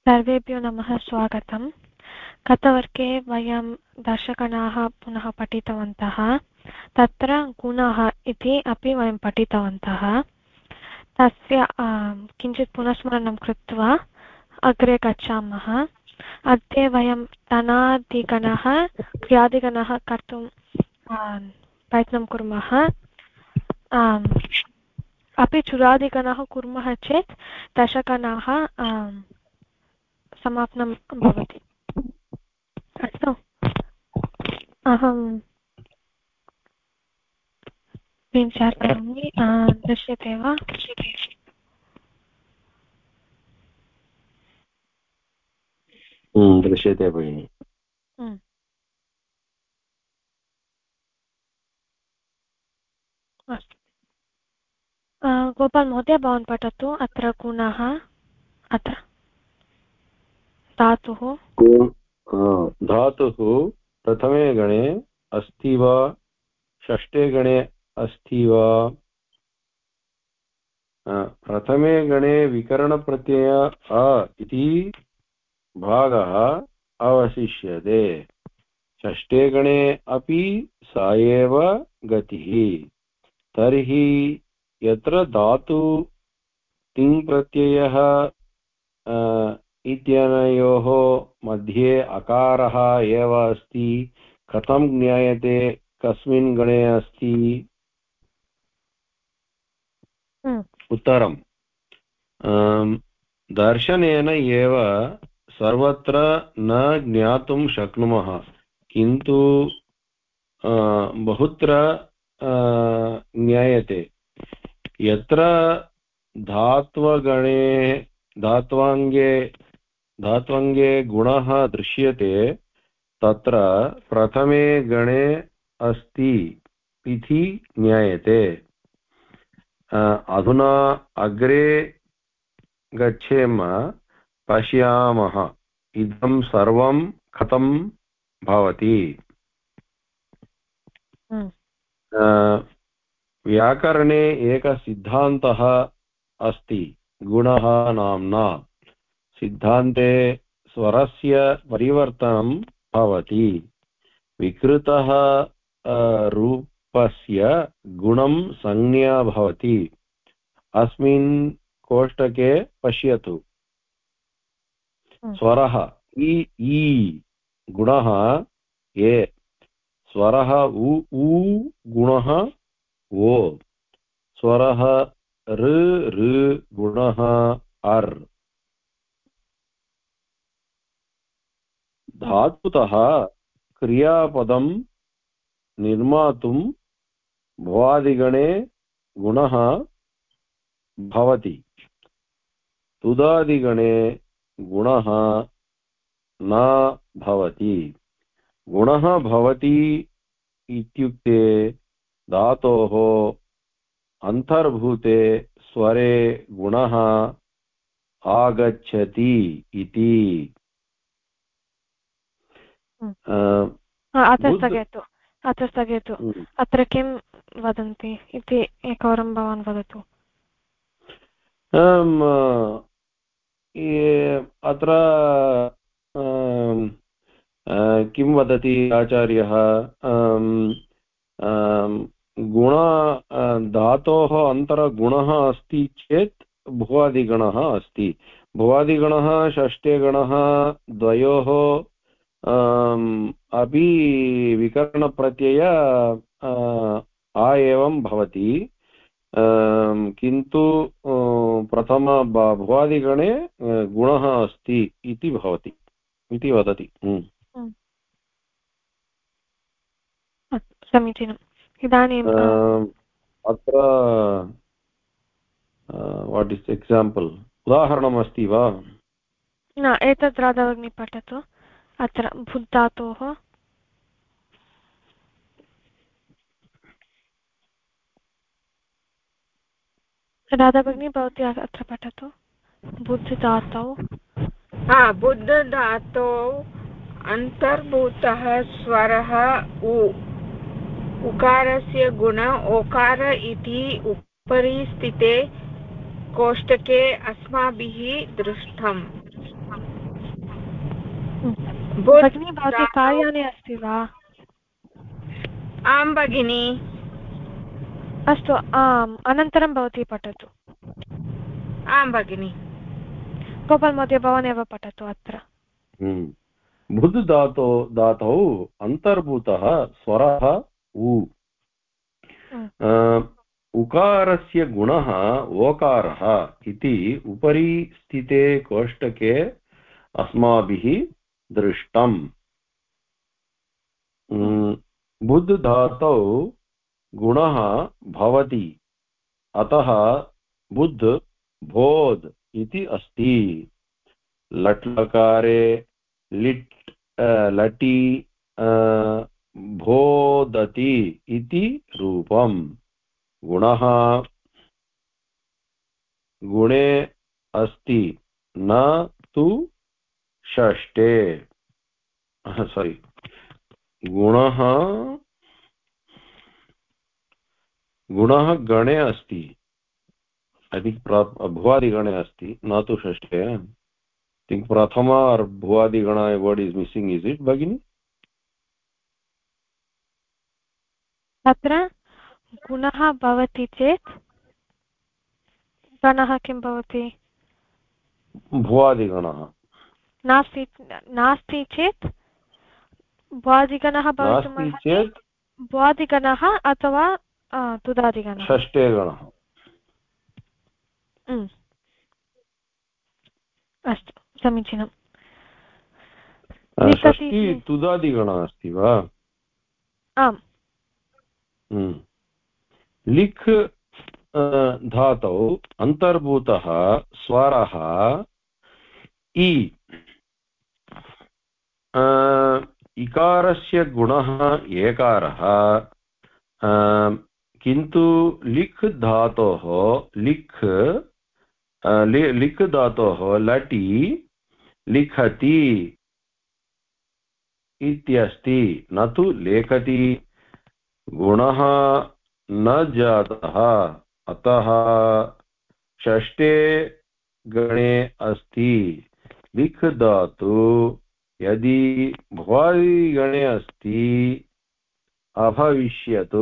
सर्वेभ्यो नमः स्वागतं। गतवर्गे वयं दर्शकणाः पुनः पठितवन्तः। तत्र गुणः इति अपि वयं पठितवन्तः। तस्य किञ्चित् पुनस्मरणं कृत्वा अग्रे गच्छामः। अद्य वयं तनादिगणः क्रियादिगणः कर्तुं प्रयत्नं कुर्मः। अपि चुरादिगणः कुर्मः चेत् दशगणाः समापनं भवति। अस्तु, अहं स्क्रीन् शेर् करोमि। दृश्यते वा? दृश्यते भगिनि। अस्तु, गोपाल् महोदय भवान् पठतु। अत्र गुणः, अत्र धातुः। धातुः प्रथमे गणे अस्ति वा, षष्ठे गणे अस्ति वा? प्रथमे गणे विकरणप्रत्यय अ इति भागः अवशिष्यते। षष्ठे गणे अपि सा एव गतिः। तर्हि यत्र धातु तिङ्प्रत्ययः इत्यनयोः मध्ये अकारः एव अस्ति, कथं ज्ञायते कस्मिन् गणे अस्ति? उत्तरं दर्शनेन एव सर्वत्र न ज्ञातुं शक्नुमः, किन्तु बहुत्र ज्ञायते। यत्र धात्वाङ्गे गुणः दृश्यते तत्र प्रथमे गणे अस्ति इति ज्ञायते। अधुना अग्रे गच्छेम, पश्यामः इदं सर्वं कथं भवति। व्याकरणे एकः सिद्धान्तः अस्ति गुणः नाम्ना। सिद्धान्ते स्वरस्य परिवर्तनं भवति। विकृतः रूपस्य गुणं संज्ञा भवति। अस्मिन् कोष्टके पश्यतु। स्वरः इ गुणः ए, स्वरः उ गुणः ओ, स्वरः ऋ गुणः अर्। धातुतः क्रियापदं निर्मातुं भवादिगणे गुणः भवति। तुदादिगणे गुणः न भवति। गुणः भवति इत्युक्ते धातोः अन्तर्भूते स्वरे गुणः आगच्छति इति। अत्र स्थगयतु। अत्र किं वदन्ति इति एकवारं भवान् वदतु। अत्र किं वदति आचार्यः? गुण धातोः अन्तरगुणः अस्ति चेत् भुवादिगणः अस्ति। भुवादिगणः षष्ठे गणः द्वयोः अपि विकरणप्रत्यय आ एवं भवति, किन्तु प्रथम भुवादिगणे गुणः अस्ति इति भवति इति वदति। समीचीनम्। इदानीम् अत्र वाट् इस् एक्साम्पल्, उदाहरणमस्ति वा? न, एतत् राधाभगिनी पठतु। अत्र भुद्धातोः राधाभगिनी भवती अत्र पठतु। बुद्धिधातौ बुद्धधातौ अन्तर्भूतः स्वरः उ। उकारस्य गुण ओकार इति उपरि स्थिते कोष्टके अस्माभिः दृष्टम्। भगिनी भवती कार्याने अस्ति वा? आं भगिनी। अस्तु, आम्, अनन्तरं भवती पठतु। आं भगिनी। गोपाल् महोदय, भवानेव पठतु अत्र। बुद् धातौ अन्तर्भूतः स्वरः उ। उकारस्य गुणः ओकारः इति उपरि स्थिते कोष्टके अस्माभिः दृष्टम्। बुद् धातौ गुणः भवति, अतः बुद् बोध् इति अस्ति। लट् लकारे लिट् लटि बोधति इति रूपम्। गुणः गुणे अस्ति, न तु षष्ठे। सारी, गुणः गणे अस्ति, भुवादिगणे अस्ति, न तु षष्ठे। थिंक प्रथम और भुवादिगण word is missing, is it भगिनी? तत्र गुणः भवति चेत् गणः किं भवति? भुवादिगणः। नास्ति चेत् भुवादिगणः भवितुमर्हति, भुवादिगणः अथवा तुदादिगणः। षष्ठे गणः। अस्तु, समीचीनम्। षष्ठी तुदादिगणः अस्ति वा? आम्। लिख् धातौ अन्तर्भूतः स्वरः इ। इकारस्य गुणः एकारः, किन्तु लिख् धातोः लिख् धातोः लटि लिखति इत्यस्ति, न तु लेखति। गुणः न जातः, अतः षष्ठे गणे अस्ति। लिख् धातु यदि भुवादिगणे अस्ति अभविष्यत्।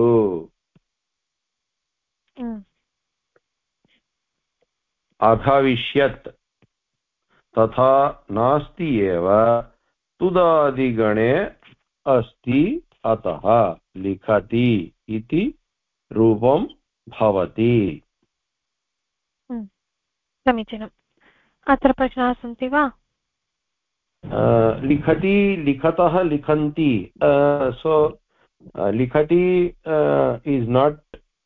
अभविष्यत् तथा नास्ति एव, तुदादिगणे अस्ति, अतः लिखति इति रूपं भवति। समीचीनम्। अत्र प्रश्नाः सन्ति वा? लिखति, लिखतः, लिखन्ति। सो लिखति is not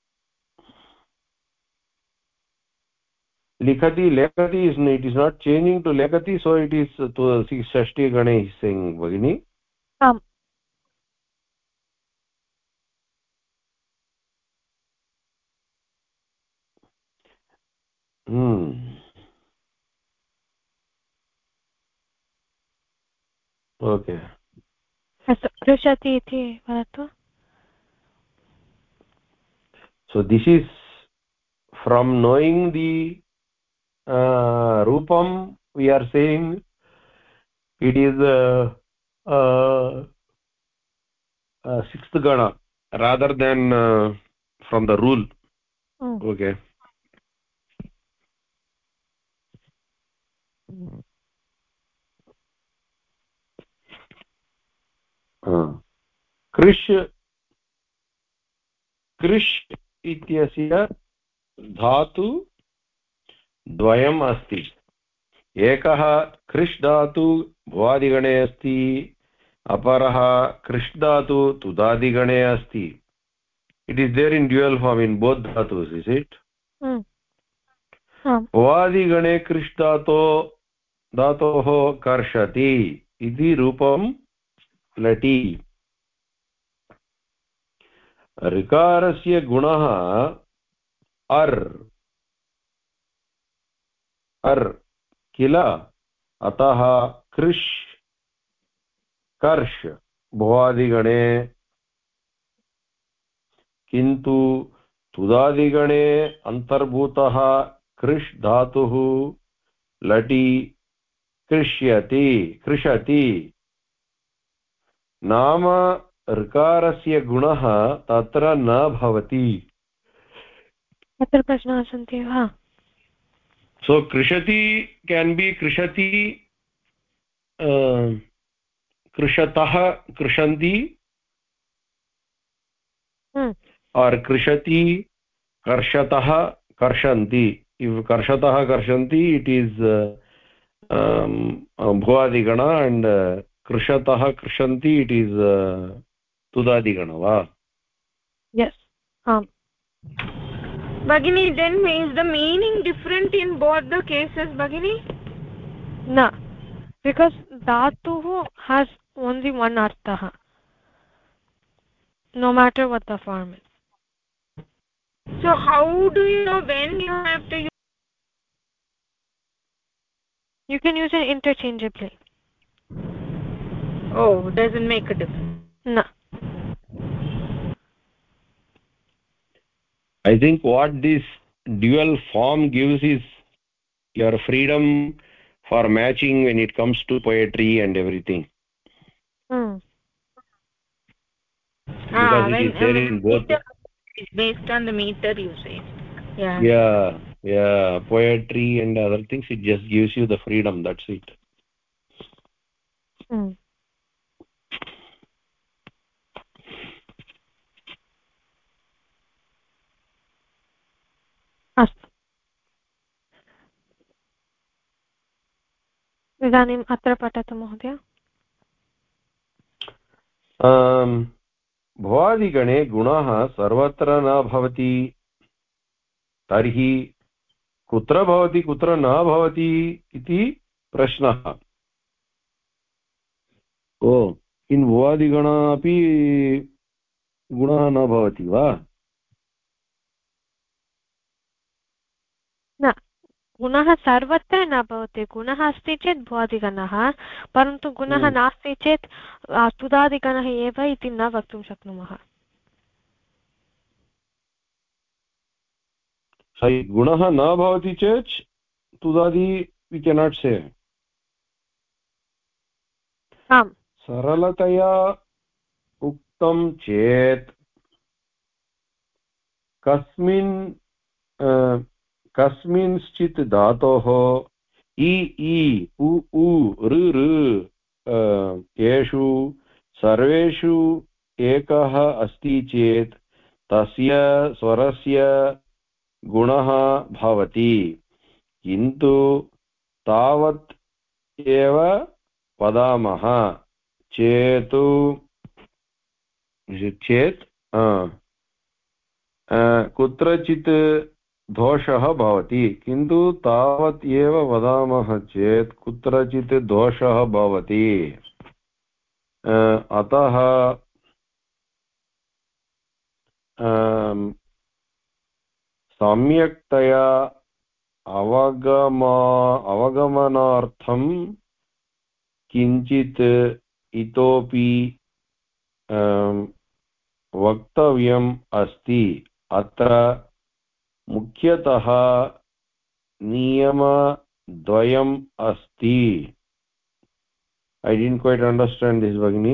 likhati, lekati is, it is not changing to lekati, so it is to Shashthi gane is saying भगिनी. आम्। Okay. अस्तु, पृच्छति इति वदतु। So this is from knowing the rupam, we are saying it is sixth gana rather than from the rule. Okay. कृष् इत्यस्य धातु द्वयम् अस्ति। एकः कृष् धातु भुवादिगणे अस्ति, अपरः कृष् धातु तुदादिगणे अस्ति। It is there in dual form in both धातुस्, इस् इट्? भुवादिगणे कृष् धातोः कर्षति इति रूपं लटि। ऋकारस्य गुणः अर् किल, अतः कृष् कर्ष भुवादिगणे, किन्तु तुदादिगणे अन्तर्भूतः कृष् धातुः लटि कृष्यति कृषति नाम ऋकारस्य गुणः तत्र न भवति अत्र प्रश्नाः सन्ति वा so कृषति can be कृषति कृषतः कृषन्ति और कृषति कर्षतः कर्षन्ति if कर्षतः कर्षन्ति it is bhuvadigana and कृषतः कृषन्ति it is तुदादिगण वा yes Bhagini, then is the meaning different in both the cases, Bhagini? no, because dhatu has only one artha, no matter what the form is. So how do you know when you have to use? You can use it interchangeably. Oh, doesn't make a difference. No. I think what this dual form gives is your freedom for matching when it comes to poetry and everything because it is there in both. Based on the meter, you say. Yeah, poetry and other things, it just gives you the freedom, that's it. अस्तु इदानीम् अत्र पठतु महोदय भुवादिगणे गुणः सर्वत्र न भवति तर्हि कुत्र भवति कुत्र न भवति इति प्रश्नः इन् भुवादिगण अपि गुणः न भवति वा न गुणः सर्वत्र न भवति गुणः अस्ति चेत् भुवादिगणः परन्तु गुणः नास्ति चेत् तुदादिगणः एव इति न वक्तुं शक्नुमः गुणः न भवति चेत् तुदादि we cannot say आम् सरलतया उक्तं चेत् कस्मिंश्चित् धातोः इ इ उ उ ऋ ऋ येषु सर्वेषु एकः अस्ति चेत् तस्य स्वरस्य गुणः भवति किन्तु तावत् एव वदामः चेत् कुत्रचित् दोषः भवति किन्तु तावत् एव वदामः चेत् कुत्रचित् दोषः भवति अतः सम्यक्तया अवगमनार्थं किञ्चित् इतोपि वक्तव्यम् अस्ति अत्र मुख्यतः नियमद्वयम् अस्ति I didn't quite understand this भगिनी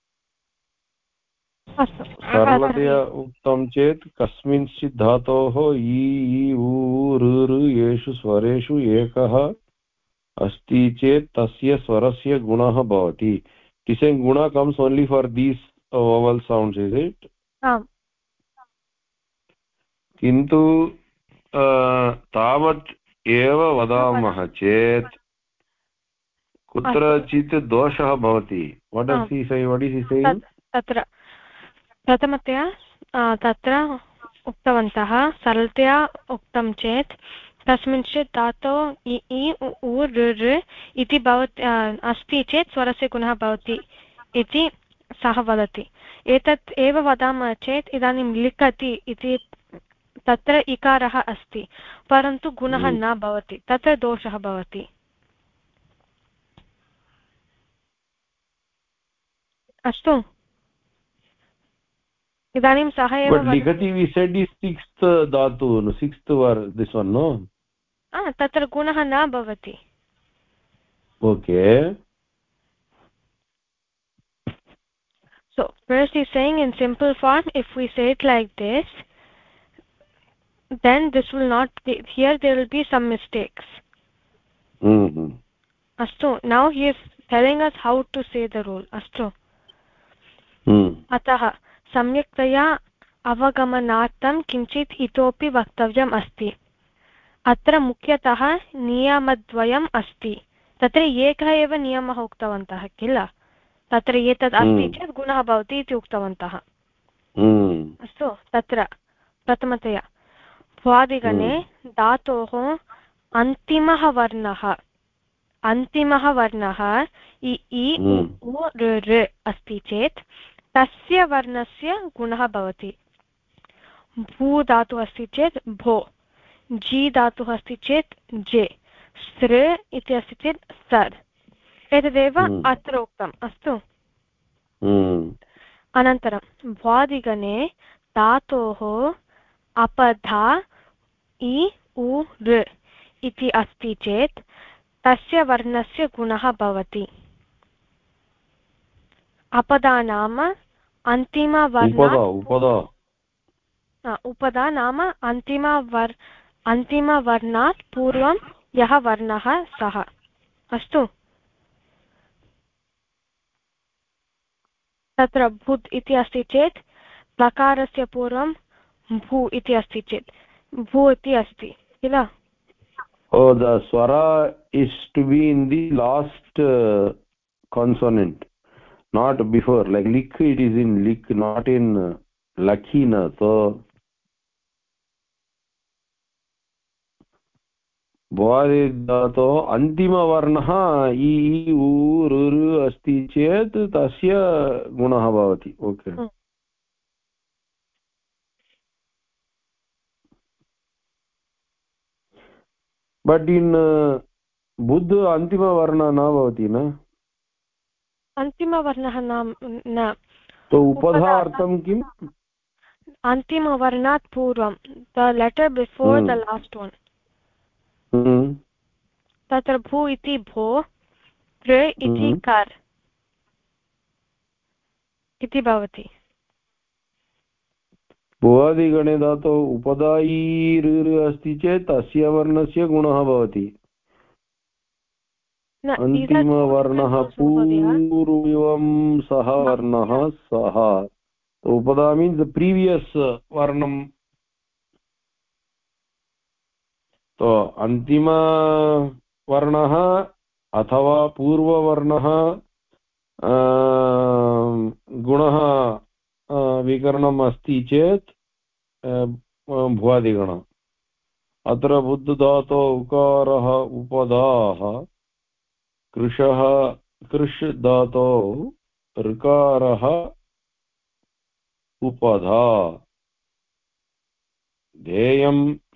सरलतया उक्तं चेत् कस्मिंश्चित् धातोः इ उ ऋ येषु स्वरेषु एकः अस्ति चेत् तस्य स्वरस्य गुणः भवति saying guna comes only for these vowel sounds is it किन्तु तावत् एव वदामः चेत् कुत्रचित् दोषः भवति what is he saying तत्र प्रथमतया तत्र उक्तवन्तः सरलतया उक्तं चेत् कस्मिंश्चित् धातौ इ इ उ ऋ इति भवति अस्ति चेत् स्वरस्य गुणः भवति इति सः वदति एतत् एव वदामः चेत् इदानीं लिखति इति तत्र इकारः अस्ति परन्तु गुणः न भवति तत्र दोषः भवति अस्तु इदानीं सः एव लिखति we said is sixth dhatu sixth word this one no तत्र गुणः न भवति Okay. So first he's saying in simple form, if we say it like this, then this will not be, here there will be some mistakes. Astu. Now he is telling us how to say the rule. Astu. अतः सम्यक्तया अवगमनार्थं किञ्चित् इतोपि वक्तव्यम् अस्ति. अत्र मुख्यतः नियमद्वयम् अस्ति. तत्र एकः एव नियमः उक्तवन्तः किल. तत्र एतद् अस्ति चेत् गुणः भवति इति उक्तवन्तः. अस्तु. तत्र प्रथमतया भ्वादिगणे धातोः अन्तिमः वर्णः इ इ उ ऋ अस्ति चेत् तस्य वर्णस्य गुणः भवति. भू धातुः अस्ति चेत् भो, जी धातुः अस्ति चेत् जे, सृ इति अस्ति चेत् सर्. एतदेव अत्र उक्तम्. अस्तु. अनन्तरं भ्वादिगणे धातोः अपधा इ उ ऋ इति अस्ति चेत् तस्य वर्णस्य गुणः भवति. अपदा नाम उपदा नाम अन्तिमवर्णात् पूर्वं यः वर्णः सः. अस्तु. तत्र भुत् इति अस्ति चेत् लकारस्य पूर्वं भू इति अस्ति चेत् भू इति अस्ति किल. Oh, the swara is to be in the last consonant, not before. Like lik, it is in lik, not in lakina. So भवादिधातो अन्तिमवर्णः इ उ ऋ अस्ति चेत् तस्य गुणः भवति. ओके. बट् इन् बुद्ध अन्तिमवर्णः न भवति न. अन्तिमवर्णः न. तो उपधार्थं किम्? अन्तिमवर्णात् पूर्वं, the letter before the last one. तत्र भू इति भो, ऋ इति कर् इति भवति. भुवादिगणे धातो उपदायि ऋ अस्ति चेत् तस्य वर्णस्य गुणः भवति. अन्तिमवर्णः पूर्वं सः वर्णः सः. उपदा मीन्स् द प्रीवियस् वर्णं. तो अन्तिमवर्णः अथवा पूर्ववर्णः गुणः विकरणम् अस्ति चेत् भुवादिगणः. अत्र बुद्ध धातो उकारः उपदाः, कृष् धातो ऋकारः उपधा. ध्येयं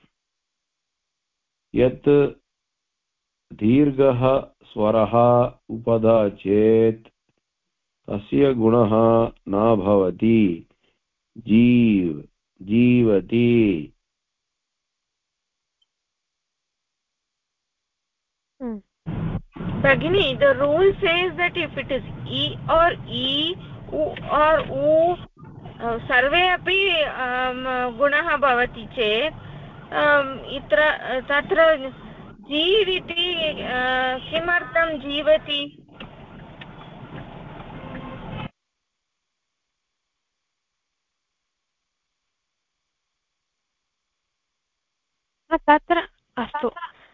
यत् दीर्घः स्वरः उपधा चेत् तस्य गुणः न भवति. जीवति. Bhagini, the rule says that if it is E or E, U or U, सर्वे अपि गुणः भवति चेत् तत्र जीविति किमर्थं जीवति? तत्र अस्तु.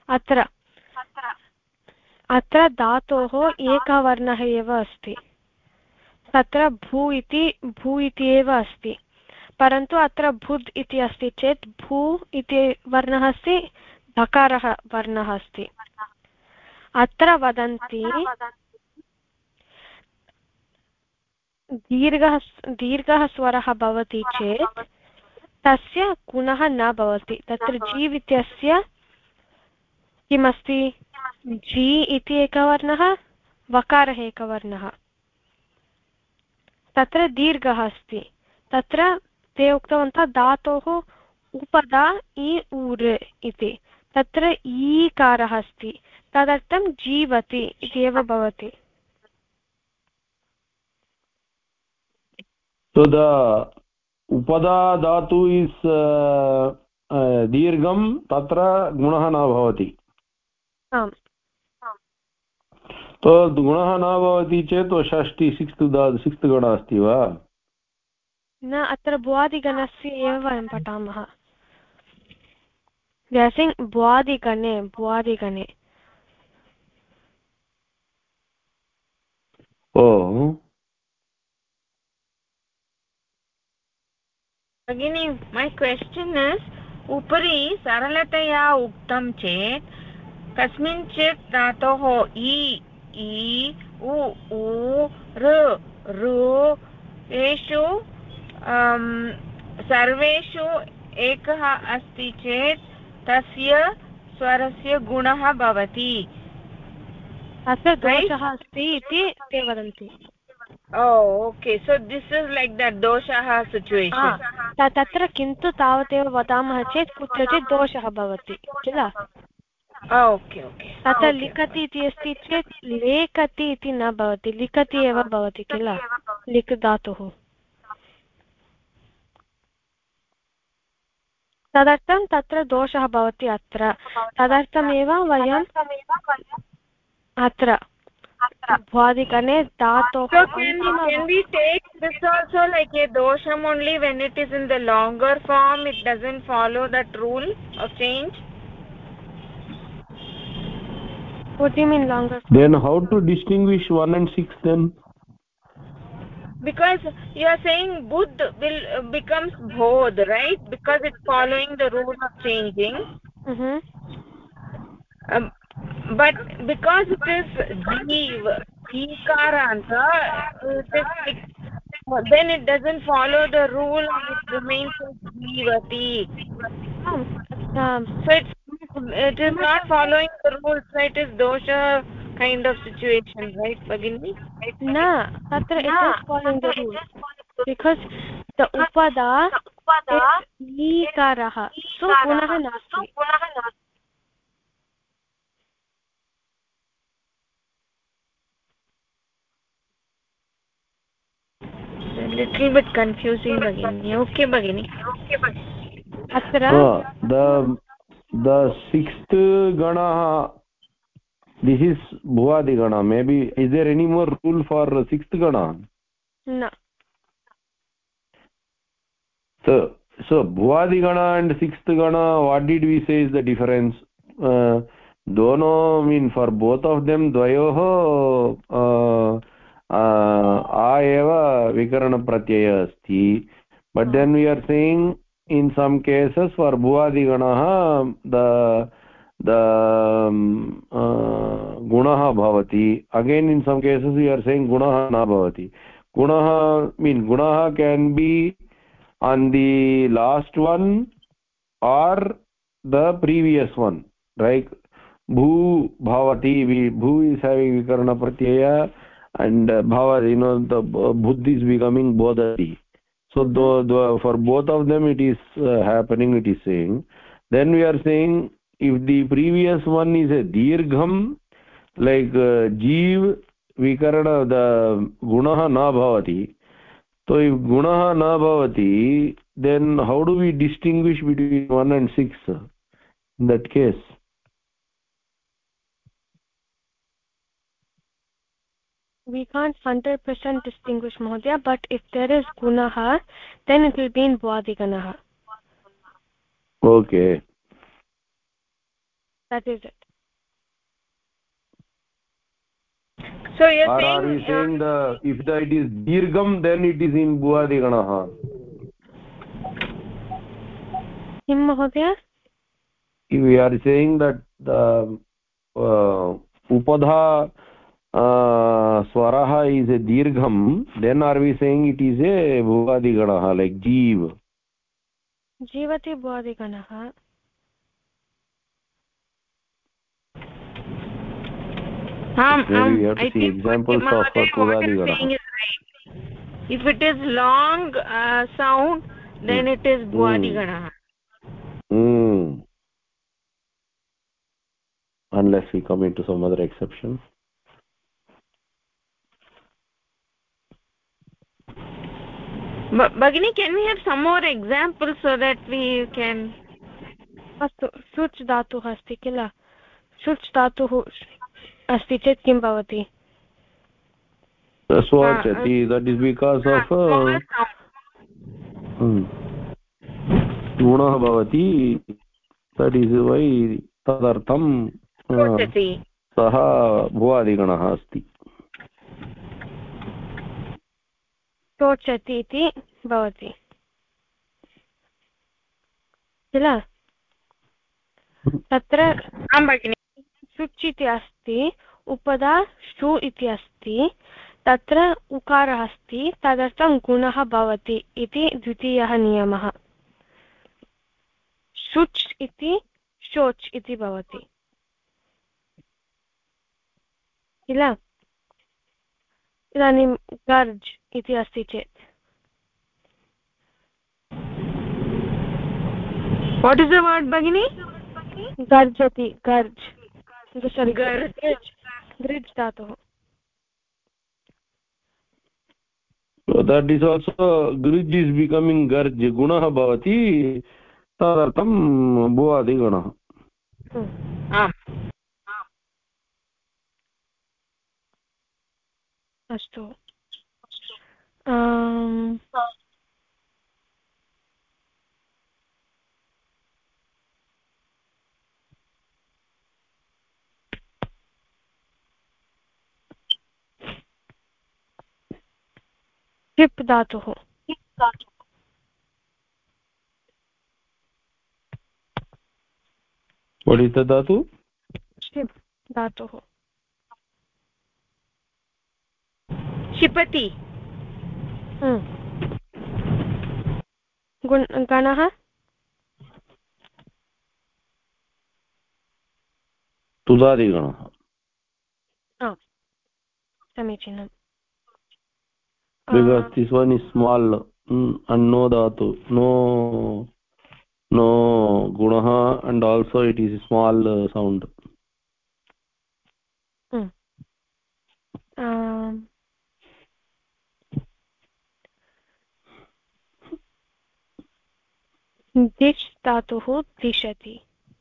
अत्र धातोः एकः वर्णः एव अस्ति. तत्र भू इति एव अस्ति. परन्तु अत्र भुद् इति अस्ति चेत् भू इति वर्णः अस्ति, धकारः वर्णः अस्ति. अत्र वदन्ति दीर्घः स्वरः भवति चेत् तस्य गुणः न भवति. तत्र जीव् इत्यस्य किमस्ति? जी इति एकः वर्णः, वकारः एकः वर्णः. तत्र दीर्घः अस्ति. तत्र ते उक्तवन्तः धातोः उपदा इ उ ऋ इति. तत्र ईकारः अस्ति. तदर्थं जीवति इत्येव भवति. So the upada dhatu is dirgham, tatra gunah na bhavati. आम्. तो गुणः न भवति चेत् षष्टि सिक्स्त् गण अस्ति वा? न, अत्र भुवादिगणस्य एव वयं पठामः. भुवादिगणे ओ भगिनी, my question is, उपरि सरलतया उक्तं चेत् कस्मिंश्चित् धातोः इ उ ऋ एषु सर्वेषु एकः अस्ति चेत् तस्य स्वरस्य गुणः भवति. अत्र दोषः अस्ति इति ते वदन्ति. Oh, okay. So this is like that doshah situation. तत्र किन्तु तावदेव वदामः चेत् कुत्रचित् दोषः भवति किल. Okay, okay. तत्र लिखति इति अस्ति चेत् लेखति इति न भवति, लिखति एव भवति किल, लिख् धातुः. तदर्थं तत्र दोषः भवति अत्र. तदर्थमेव वयम् अत्र भ्वादिगणे धातोः. So can we take this also like a dosham only when it is in the longer form? It doesn't follow that rule of change. What do you mean longer form? Then how to distinguish 1 and 6 then? Because you are saying buddh will becomes bodh, right? Because it's following the rule of changing. But because it is jeev, ikaranta, then it doesn't follow the rule and it remains as jeevati. So it is not following the rules, so it is dosha kind of situation, right, Bhagini? No, tatra it is following the rule because the upada is ikarah, so gunah nasti. A little bit confusing, Bhagini. Okay, Bhagini. Atra the sixth gana, this is bhuvadi gana. Maybe is there any more rule for sixth gana? No. So bhuvadi gana and sixth gana, what did we say is the difference? Dono mean for both of them dvayoh a eva vikarana pratyaya asti, but then we are saying in some cases for bhuvadi gana the gunah bhavati. Again in some cases we are saying gunah na bhavati. Gunah mean gunah can be on the last one or the previous one, right? Bhu bhavati, bhu is having vikarana pratyaya and bhava, the buddhi is becoming bodhati. So for both of them it is happening, it is saying. Then we are saying if the previous one is a dirgham, like jeev vikarana, the gunah na bhavati. So if gunah na bhavati, then how do we distinguish between 1 and 6 in that case? We can't 100% distinguish, Mahodaya, but if there is gunah, then it will be in bhuvadigana. Okay. That is it. So you're or saying, are we saying if it is dirgham, then it is in bhuvadigana? Kim, Mahodaya? If we are saying that the upadha swaraha is a dirgham, then are we saying it is a bhuvadigana, like jeev? Jeevati bhuvadigana. Maybe we have to I see think examples of what you're bhuvadigana. saying is right. If it is long sound, then it is bhuvadigana. unless we come into some other exception. Bhagini, can we have some more examples so that we can? अस्तु शुच् धातुः अस्ति किल शुच् धातुः अस्ति चेत् किं भवति Swachati, that is because of guna bhavati, that is why tadartham saha bhuvadigana asti. शोचति इति भवति किल तत्र शुच् इति अस्ति उपदा शु इति अस्ति तत्र उकारः अस्ति तदर्थं गुणः भवति इति द्वितीयः नियमः शुच् इति शोच् इति भवति किल इदानीं गर्ज् इति अस्ति चेत् what is the word bagini गर्जति गर्ज् sorry गर्ज् धातुः So that is also grij is becoming garj gunah bhavati tadartham bhuvadigana. अस्तु टिप् धातुः What is the dhatu? टिप् धातुः क्षिपति गणः तुदादिगणः समीचीनम् because this one is small and no dhatu, no gunaha, and also it is a small sound. दिश् धातुः दिशति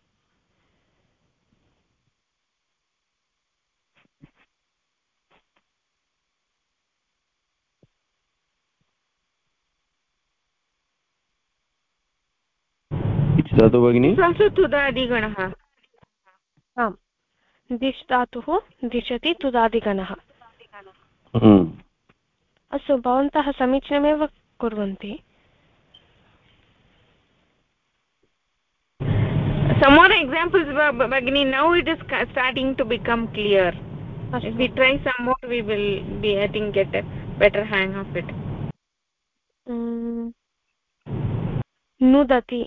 dhatu bagini also tudadiganah आम् दिश् धातुः दिशति तुदादिगणः अस्तु भवन्तः समीचीनमेव कुर्वन्ति some more examples bagini now it is starting to become clear if we try some more we will be I think get a better hang of it nudati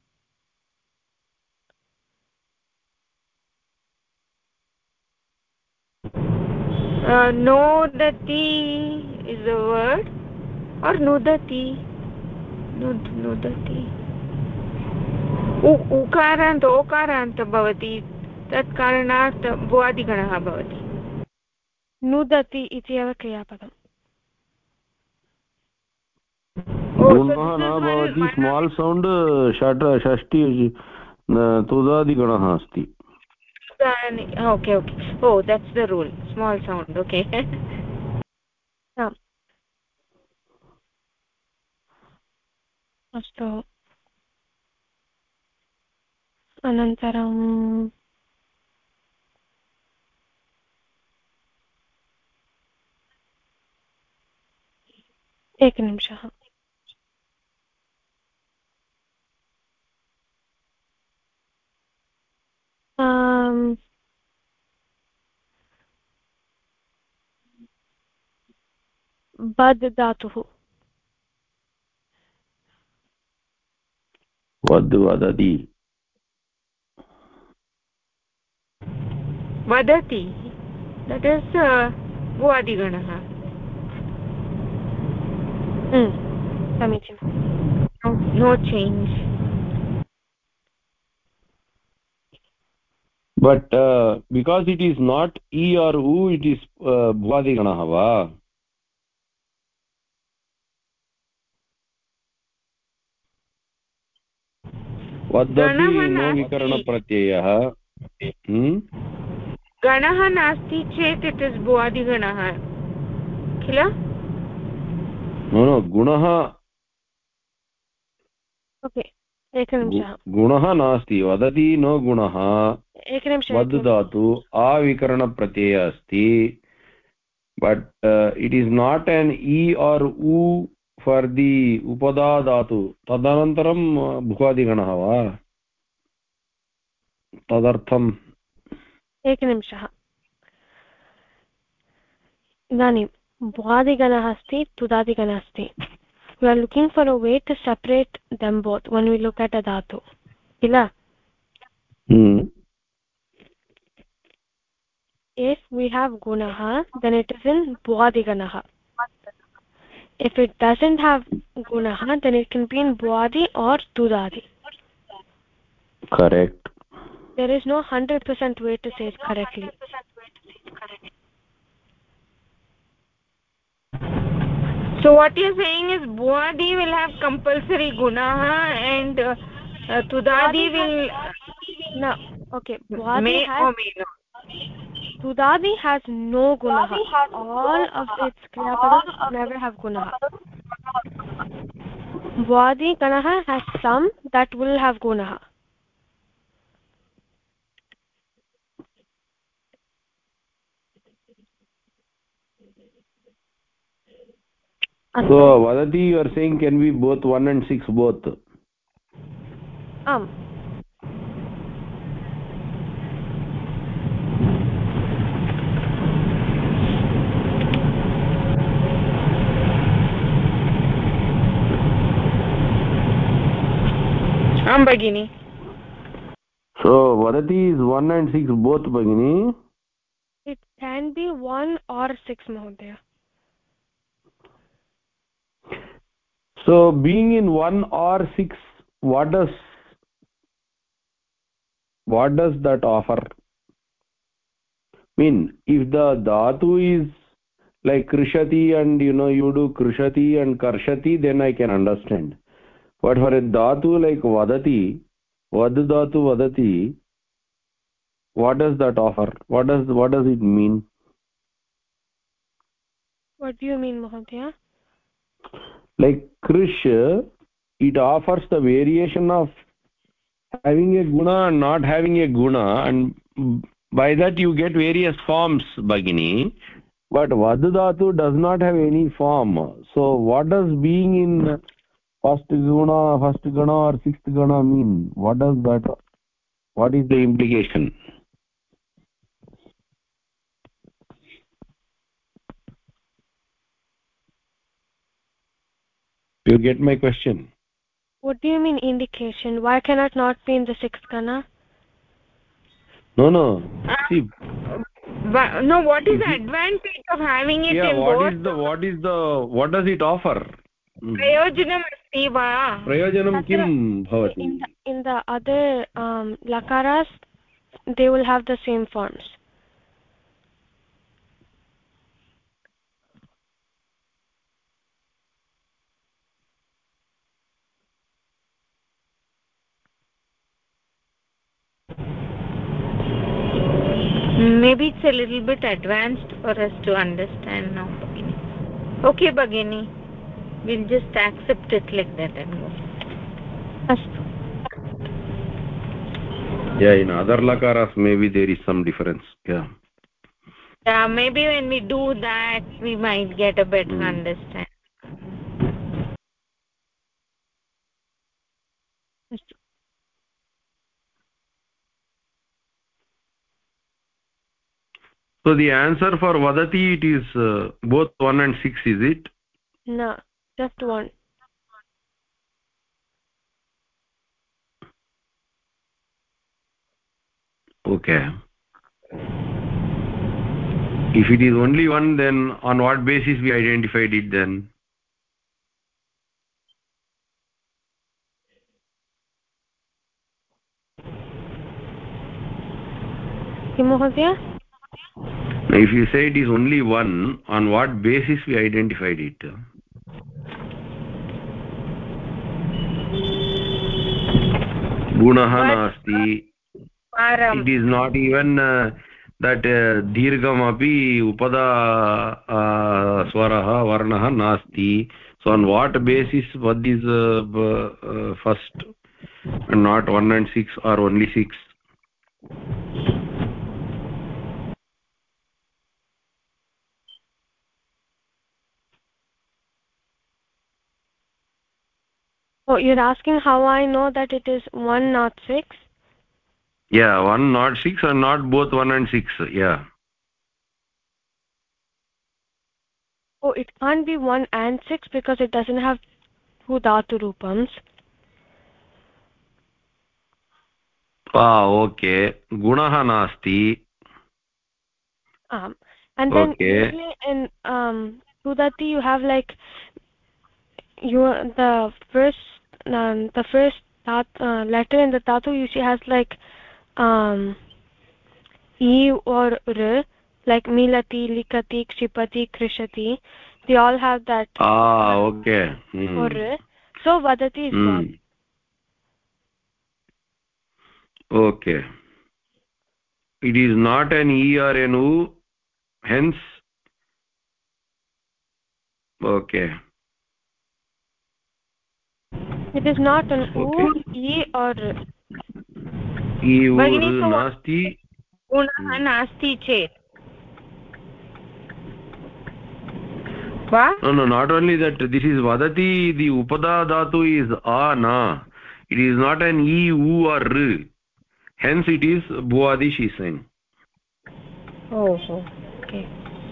nodati is the word or nudati nudati उकारान्त ओकारान्त भवति तत् कारणात् भुवादिगणः भवति नुदति इति एव क्रियापदम् गुणः न भवति small sound षष्टि तुदादिगणः अस्ति okay oh that's the rule small sound okay अस्तु अनन्तरं एकनिमिषः बद् धातुः वद् वदति वदति that is भुवादिगणः समीचीनं no change but because it is not e or u, it is bhuvadi ganah va. वदति नो विकरण प्रत्ययः गणः नास्ति चेत् इट् इस् भुवादिगणः किल नो नो गुणः ओके एकनिमिषः गुणः नास्ति वदति नो गुणः एकनिमिषः वद् धातु आविकरणप्रत्ययः अस्ति but it is not an e or u for the upada dhatu tadanantaram bhuvadi ganah va tadartham एकनिमिषः इदानीं भुवादिगणः अस्ति तुदादिगणः अस्ति we are looking for a way to separate them both when we look at a dhatu kila if we have gunah then it is in bhuadiganah if it doesn't have gunah then it can be in bhuadi or tudadi correct there is no 100% way to say it correctly so what you are saying is bhuadi will have compulsory guna and tudadi will no okay bhuadi may has or may not tudadi has no gunah all of its kriya padas never have gunah bhuadi ganah has some that will have gunah so vadati you are saying can be both 1 and 6 both bagini so vadati is 1 and 6 both bagini it can be 1 or 6 mahodaya so being in 1 or 6 what does that offer mean if the dhatu is like krishati and you do krishati and karshati then I can understand but for a dhatu like vadati vad dhatu vadati what does that offer what does it mean what do you mean mahodaya like krish it offers the variation of having a guna and not having a guna and by that you get various forms bagini but vad dhatu does not have any form so what does being in first gana or sixth gana mean what does that what is the implication you get my question what do you mean indication why cannot not be in the sixth gana no see no what is the advantage of having it in both what does it offer prayojanam asti va prayojanam kim bhavati in the other lakaras they will have the same forms maybe it's a little bit advanced for us to understand now bagini okay bagini we'll just accept it like that and go astu yeah in other lakaras maybe there is some difference yeah maybe when we do that we might get a better understanding astu so the answer for vadati it is both 1 and 6 is it no just one okay if it is only one then on what basis we identified it then किं महोदय? If you say it is only one, on what basis we identified it? Gunaha nasti. It is not even that dirgham api upada swaraha varnaha nasti. So on what basis what is first and not 1 and 6 or only 6? Oh, you're asking how I know that it is 1 not 6? Yeah, 1 not 6 and not both 1 and 6. Yeah. Oh, it can't be 1 and 6 because it doesn't have two dhatu rupams. Okay. Gunaha nasti. And then usually in Sudati you have like the first letter in the dhatu usually has like E or R, like milati, likati, kshipati, krishati. They all have that. Okay. Or R. So vadati is one. Okay. It is not an E or an U, hence. Okay. It is not an U, E or R. E, U, R, nasti. गुणः नास्ति चेत् No, not only that, this is vadati, the upada dhatu is na. It is not an E, U or R. Hence it is bhuadi, she is saying. Okay.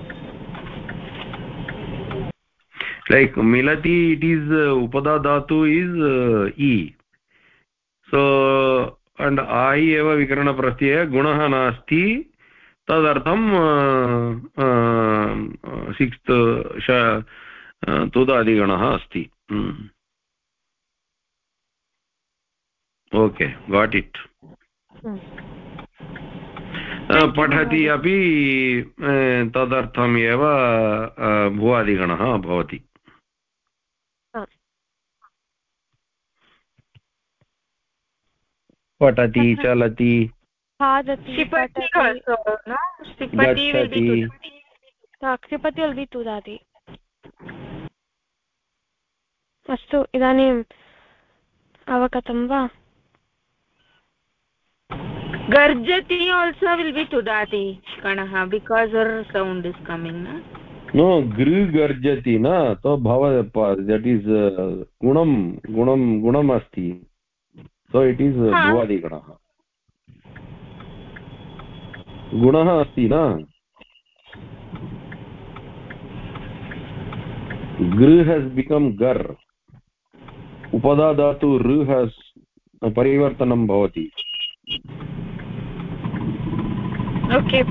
Like milati, it is upada dhatu is E. So, and I eva vikarana pratyaya gunaha nasti. तदर्थं sixth तुदादिगणः अस्ति. Okay, got it. पठति अपि तदर्थम् एव भुवादिगणः भवति. पठति, चलति, क्षिपति will be tudati. अस्तु, इदानीम् अवगतं वा? गर्जति also will be tudati ganaha because her sound is coming, na? No, gru garjati na, to bhava, that is gunam asti. So it is bhuvadi ganaha. Gunaha asti na. Gru has become gar. Upada dhatu ru has parivartanam bhavati. Okay,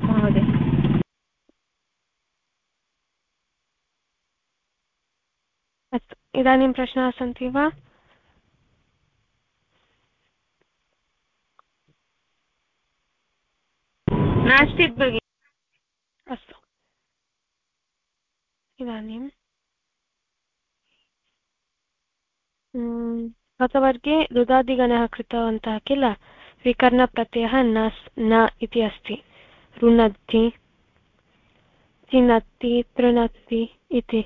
अस्तु, इदानीं प्रश्नाः सन्ति वा? नास्ति भगिनि. अस्तु, इदानीं गतवर्गे रुदादिगणः कृतवन्तः किल. विकर्णप्रत्ययः न इति अस्ति. रुणद्धि, चिनत्ति, तृणत्ति इति.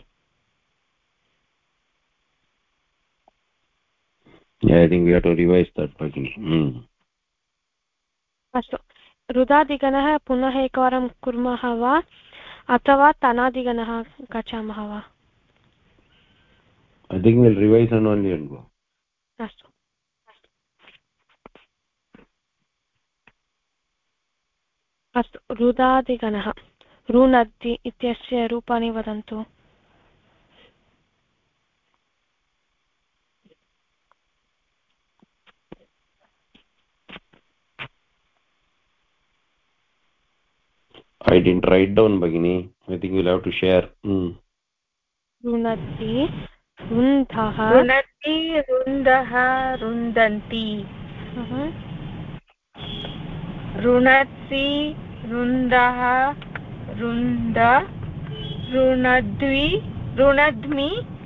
I think we have to revise that bhagini. अस्तु, रुदादिगणः पुनः एकवारं कुर्मः वा अथवा तनादिगणः गच्छामः वा? I think we'll revise and only and go. अस्तु, अस्तु, रुदादिगणः. रुणद्धि इत्यस्य रूपाणि वदन्तु. I didn't write down bhagini. I think we'll have to share. रुणद्धि, रुन्धः, रुणति, रुन्दः, रुन्दन्ति. रुणत्सि रुन्दः रुन्द रुणद्वि रुणद्मि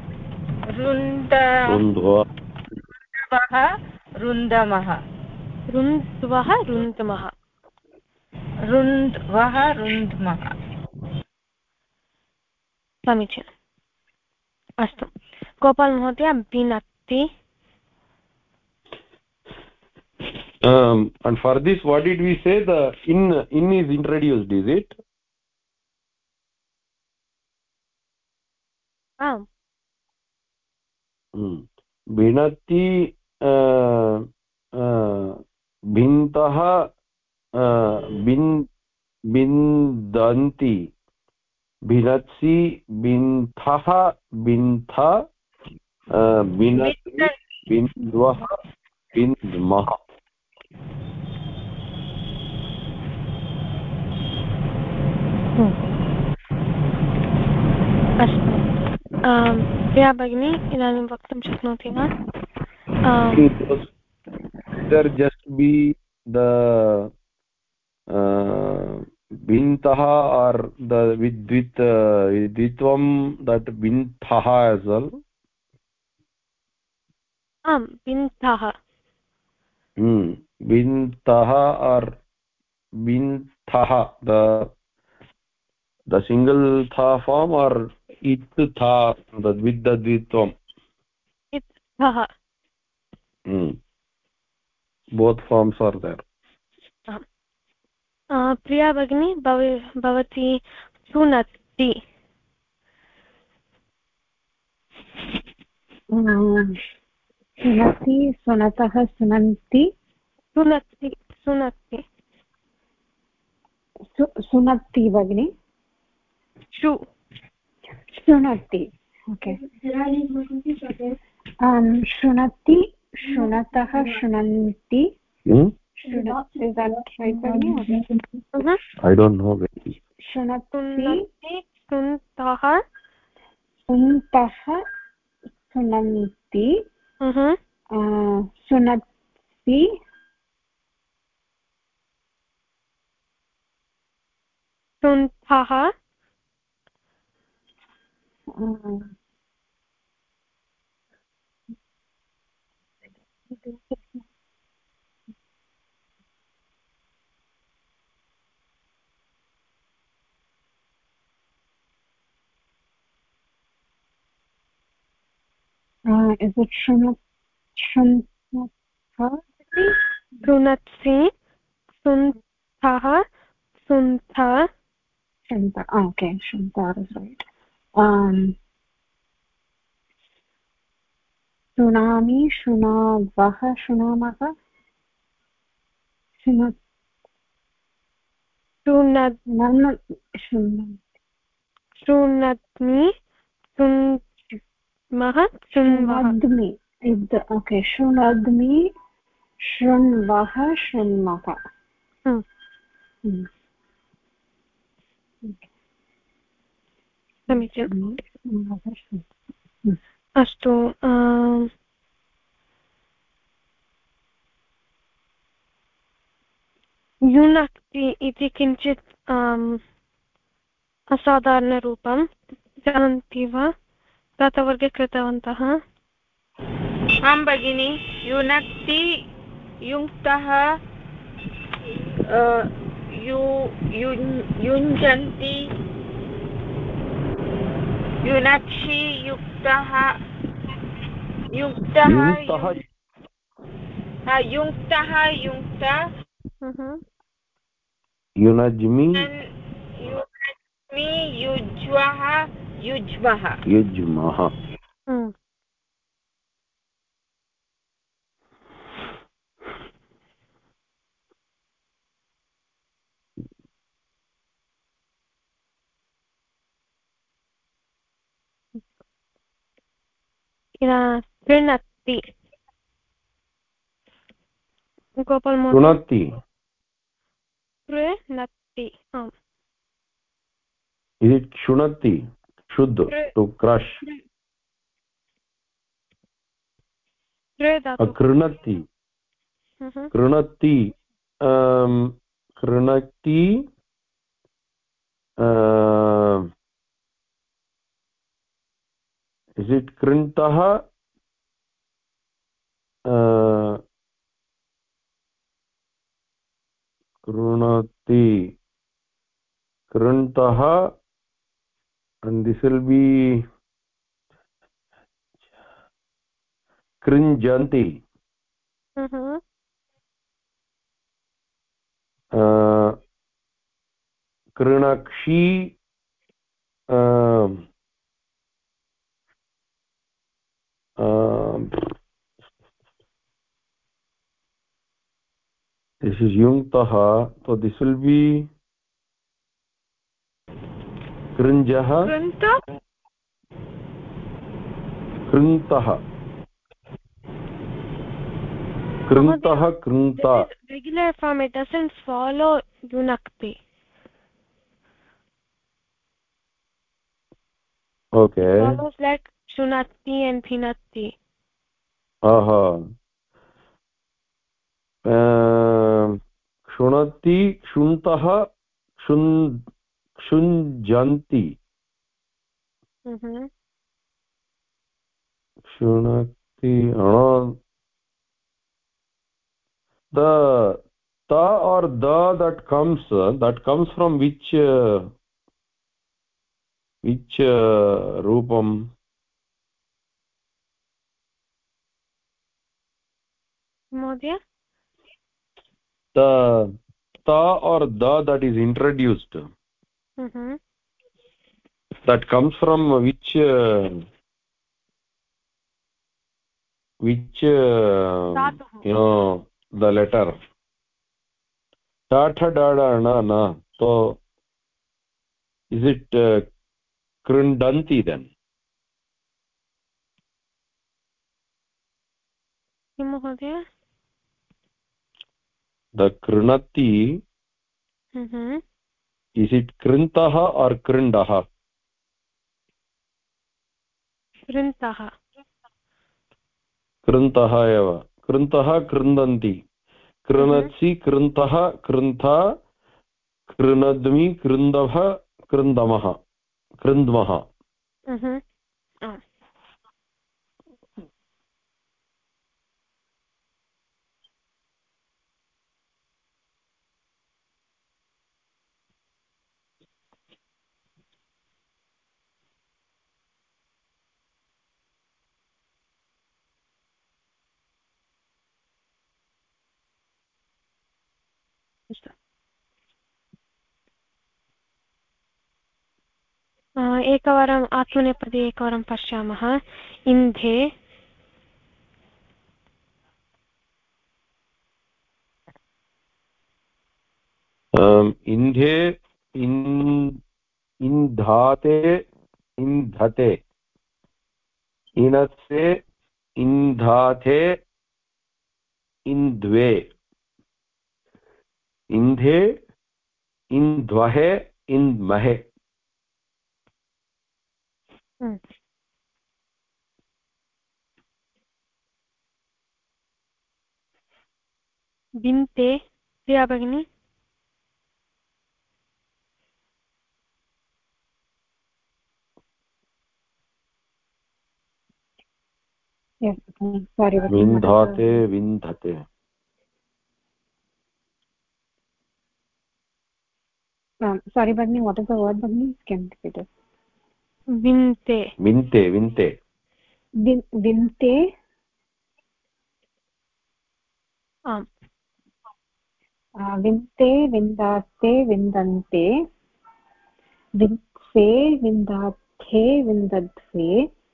रुन्दवः रुन्दमः रुन्द्वः रुन्द्मः रुन्द्वः रुन्द्मः समीचीनम् अस्तु गोपाल महोदय भिनत्ति and for this what did we say? The in is introduced, is it? आम् भिनत्ति भिन्तः बिन्दन्ति भिनत्सि बिन्थः बिन्थ बिनत्ति बिन्द्वः बिन्द्मः अस्तु प्रिया भगिनी इदानीं वक्तुं शक्नोति वा there just be the bintah or the with ditvam that bintah as well. आम् बिन्तः bintah or bintah, the single tha form or it tha with the ditvam. इत्थः both forms are there. प्रिया भगिनी भवती सुनत्ति सुनति सुनतः सुनन्ति सुनत्ति सुनत्ति सुनत्ति भगिनी शृणोति ओके शृणोति शृणतः शृण्वन्ति is that right भगिनी I don't know very. शृणोति सुन्तः सुन्तः सुनन्ति सुनत्ति सुन्तः is it शृणत्सि सुन्तः सुन्थ shanta okay shanta is right shunami shunavah shunamah शृण्वन्मि शृण्मः शृण्वद्मि okay शृण्वद्मि शृण्वः शृण्मः समीचीनम् अस्तु युनक्ति इति किञ्चित् असाधारणरूपं जानन्ति वा गतवर्गे कृतवन्तः आं भगिनि युनक्ति युङ्क्तः युञ्जन्ति युनक्षि युक्तः युक्तः युङ्क्तः युङ्क्त युनज्मि युनज्मि युज्वः युज्मः युज्मः शृणत्ति गोपाल शृणोति शृणत्ति is it shunati shuddh to crush krunati krunati कृणक्ति is it krintah krunati krintah, and this will be krinjanti. Krinakshi, this is yungtah, so this will be krinjah krintah krintah krinta. Regular form, it doesn't follow yunakti. Okay. It follows like shunati and pinati. Shunati, shuntah, shunjanti. Shunati. The ta or the that comes from which roopam? Modya? The ta or the that is introduced, that comes from which the letter. Ta tha da da na na. So is it krindanti then? Modya? The krinati, is it krintah or krindah? Krintah. कृन्तः एव. कृन्तः कृन्दन्ति. कृणत्सि कृन्तः कृन्था कृणद्मि कृन्दभः कृन्दमः कृन्द्मः. एकवारम् आत्मनेपदी एकवारं पश्यामः. इन्धे इन्धे इन्धाते इन्धते इनत्से इन्धाते इन्द्वे इन्धे इन्द्वहे इन्द्महे. बिन्ते प्रिया भगिनी. Yes, sorry, but विन्धाते विन्धते. sorry, Bhagini, what is the word, Bhagini? Can you repeat it? बिन्ते. विन्ते विन्ते. Vinte. आम्. Vinte, vindate, vindante. Vintse, vindathe, vindadve.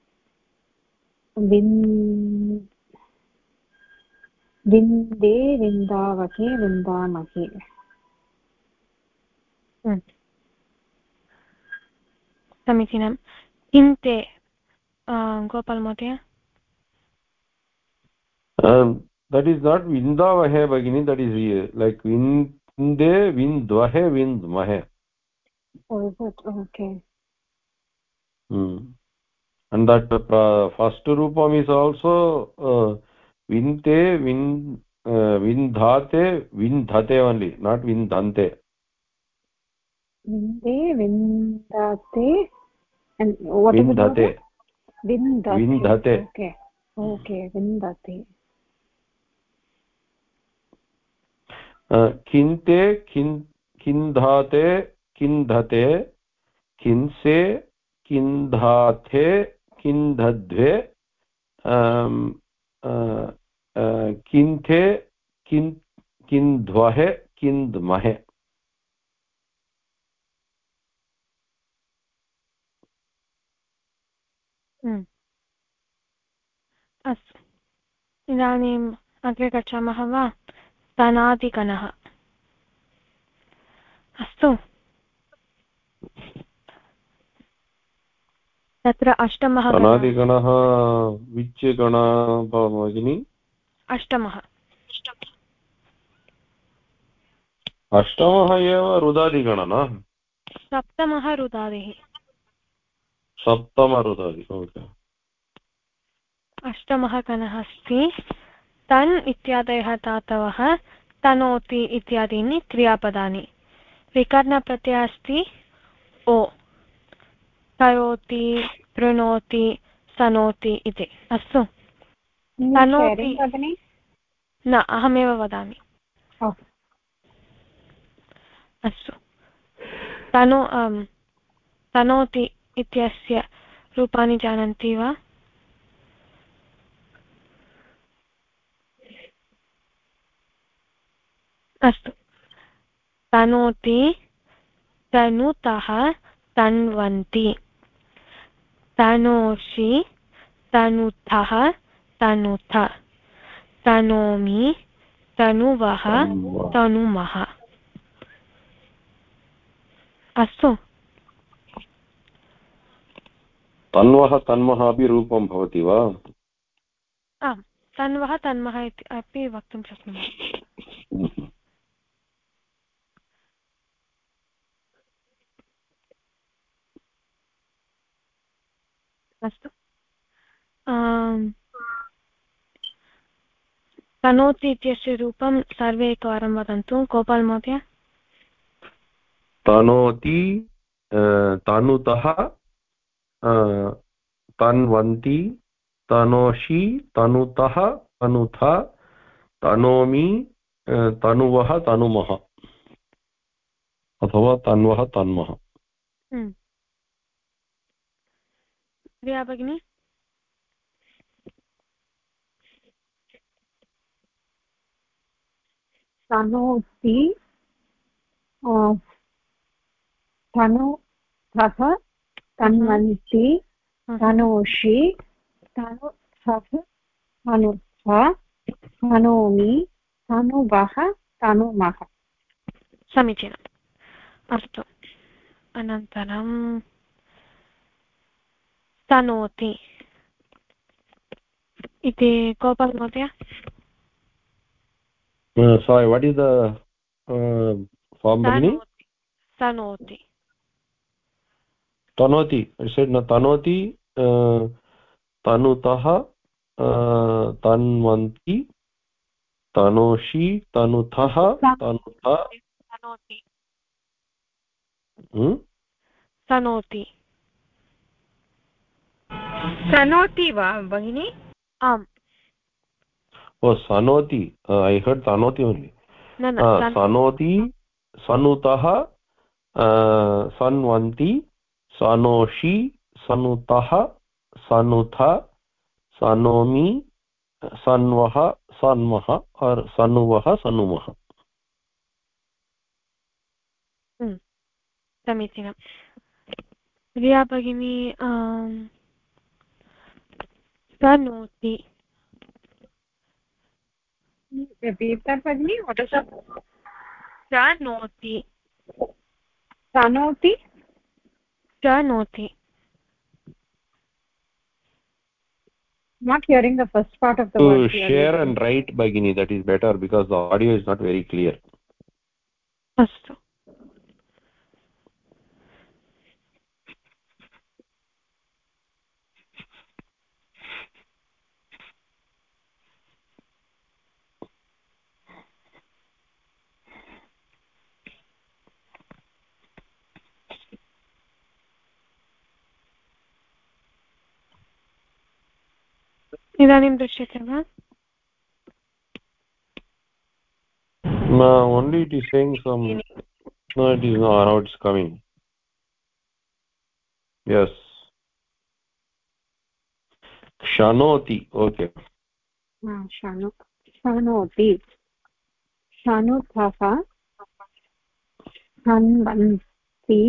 Vinde, vindavake, vindamahe. समीचीनं. किन्ते गोपाल महोदय. That is not vindavahe bagini, that is like vinde vindvahe vindmahe. Oh, is it? Okay. And that first roopam is also vinte विन्धाते विन्धते only, not vindhante. Vinde, vindate, and what is it? Vindhate. Vindate. Vindhate. Okay. Okay, vindate. किन्ते किन्धाते किन्धते Kinsey किन्धाथे किन्धध्वे किन्थे किन्ध्वहे किन्ध्महे. अस्तु, इदानीम् अग्रे गच्छामः वा? तनादिगणः. अस्तु, तत्र अष्टमः तनादिगणः which गणः भगिनि? अष्टमः अष्टमः एव रुदादिगणः न? सप्तमः रुदादिः. सप्तमरुदादि. ओके. अष्टमः गणः अस्ति. तन् इत्यादयः धातवः तनोति इत्यादीनि क्रियापदानि. विकरणप्रत्ययः अस्ति ओ. करोति, कृणोति, सनोति इति. अस्तु, तनोति न, अहमेव वदामि. अस्तु, तनोति इत्यस्य रूपाणि जानन्ति वा? अस्तु, तनोति, तनुतः, तन्वन्ति, तनोषि, तनुतः, तनुथ, तनोमि, तनुवः, तनुमः. अस्तु, तन्वः तन्मः अपि रूपं भवति वा? आम्, तन्वः तन्मः इति अपि वक्तुं शक्नुमः. अस्तु, तनोति इत्यस्य रूपं सर्वे एकवारं वदन्तु. गोपाल् महोदय. तनोति, तनुतः, तन्वन्ति, तनोषि, तनुतः, तनुथ, तनोमि, तनुवः, तनुमः अथवा तन्वः तन्मः. प्रिया भगिनी. तनोति, तनुतः, तन्वन्ति, तनोषि, तनुथः, तनुथ, तनोमि, तनुवः, तनुमः. समीचीनम्. अस्तु, अनन्तरं तनोति इति गोपाल् महोदय. Sorry, what is the form beginning? Tanoti. Tanoti. I said na tanoti, tanutah, tanvanti, tanoshi, tanutah, tanutha. Tanoti. Tanoti. Tanoti va bagini? Am. Oh, sanoti. I heard tanoti only. No, no. Sanoti, sanutah, sanvanti, sanoshi, sanutah, sanutha, sanomi, sanvah, sanmah or sanuvah, sanumah. समीचीनं. प्रिया भगिनी, तनोति. Repeat that, Bhagini. What is that? Tanoti. Tanoti? Tanoti. Not hearing the first part of the to word. Share and write, Bhagini, that is better because the audio is not very clear. Astu. इदानीं दृश्यते वा? No, only it is saying some. No, it is not. Now it's coming. Yes. Shanoti. Okay. शृणोति शनुतः शृण्वन्ति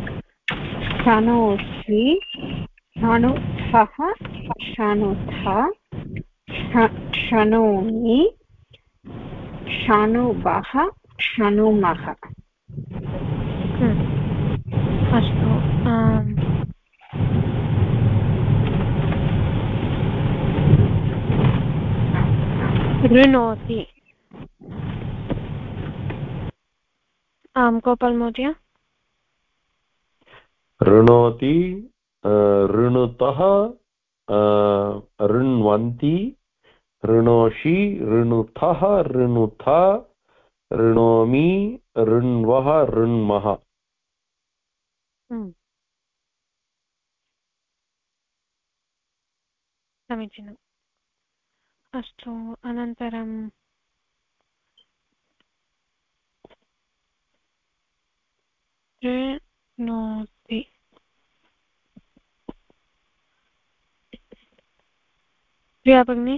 शनोषि शनुथः शनुथ शनोमि शनुवः शनुमः अस्तु ऋणोति गोपाल महोदय ऋणोति ऋणुतः ऋण्वन्ति ऋणोषि ऋणुथः ऋणुथ ऋणोमि ऋण्वः ऋण्मः समीचीनम् अस्तु अनन्तरं ऋणोति प्रिया भगिनी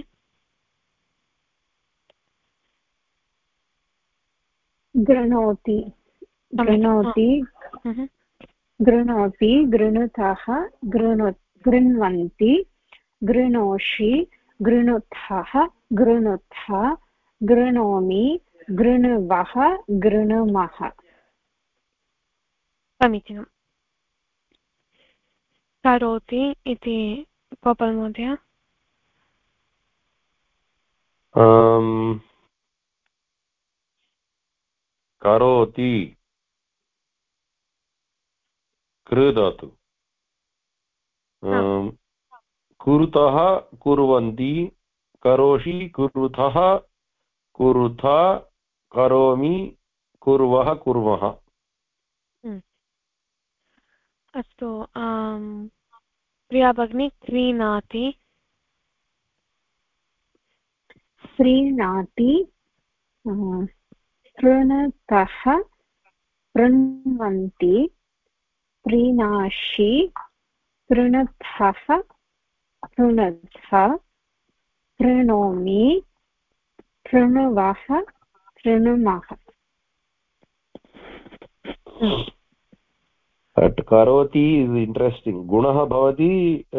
गृह्णोति गृह्णोति गृह्णोति गृणुतः गृह्णन्ति गृह्णोषि गृणुथः गृणुथ गृह्णोमि गृणवः गृणुमः समीचीनं करोति इति गोपाल महोदय करोति कृधातु कुरुतः कुर्वन्ति करोषि कुरुथः कुरुथ करोमि कुर्वः कुर्मः अस्तु प्रिया भगिनी क्रीणाति क्रीणाति कृणतः कृण्वन्ति क्रीणाषि कृणथः कृणथ कृणोमि कृणवः कृणुमः करोति इस् इण्ट्रेस्टिङ्ग् गुणः भवति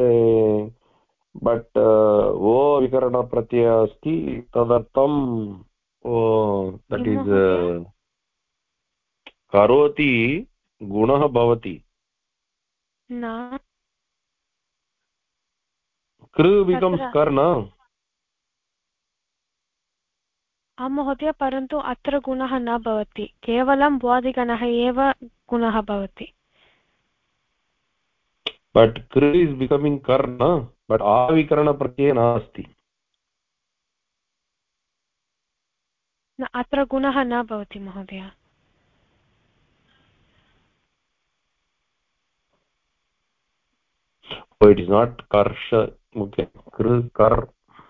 बट् ओ विकरणप्रत्ययः अस्ति तदर्थं दट् इस् करोति गुणः भवति न कृ बिकम्स् कर् न आं महोदय परन्तु अत्र गुणः न भवति केवलं भ्वादिगणः एव गुणः भवति बट् कृ इस् बिकमिङ्ग् कर् न बट् आविकरणप्रत्यये नास्ति न अत्र गुणः न भवति महोदय इट् इस् नाट् कर्ष ओके कृ कर्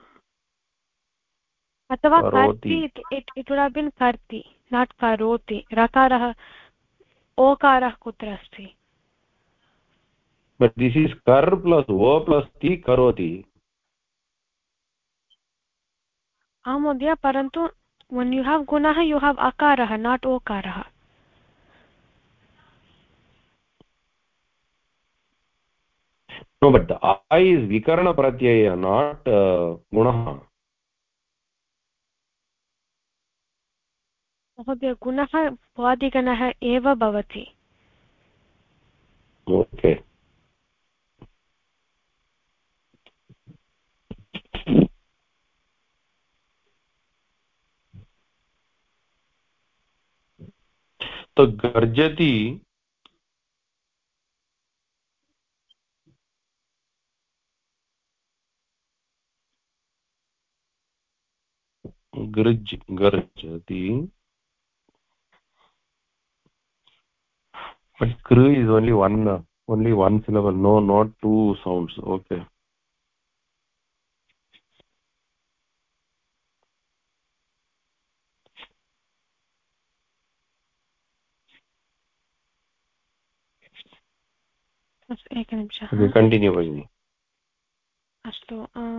अथवा कर्ति इट् वुड् हाव् बीन् कर्ति नाट् करोति रकारः ओकारः कुत्र अस्ति बट् दिस् इस् कर् प्लस् ओ प्लस् ति करोति आं महोदय परन्तु when you have गुणः you have अकारः not ओकारः no but the I is vikarana pratyaya not gunah महोदय गुणः भ्वादिगणः एव भवति okay तो गर्जति गर्जति but kru is only one syllable no not two sounds okay एकनिमिषः कण्टिन्यू भगिनि। अस्तु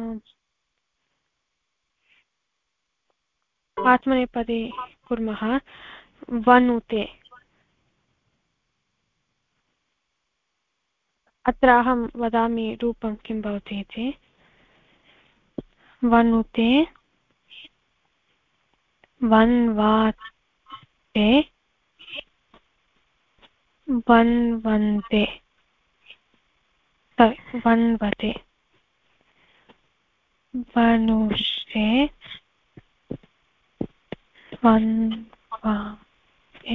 आत्मनेपदे कुर्मः। वनुते, अत्र अहं वदामि रूपं किं भवति इति। वनुते, वन्वाते, वन्वन्ते, वन्वते, वनुषे, वन्वाते,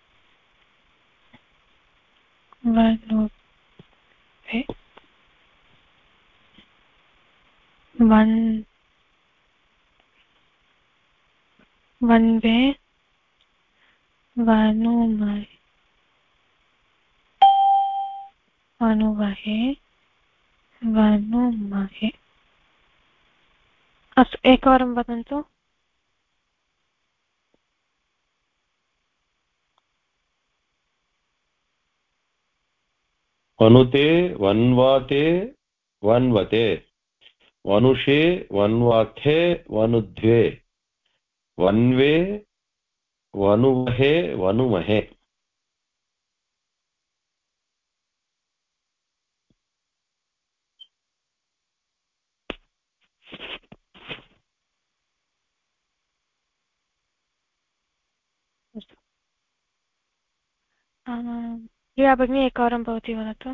वनुते, वन्वे, वनुमहे, वनुवहे, वनुमहे। अस्तु, एकवारं वदन्तु। वनुते, वन्वाते, वन्वते, वनुषे, वन्वाथे, वनुध्वे, वन्वे, वनुवहे, वनुमहे। प्रिया भगिनी, एकवारं भवती वदतु।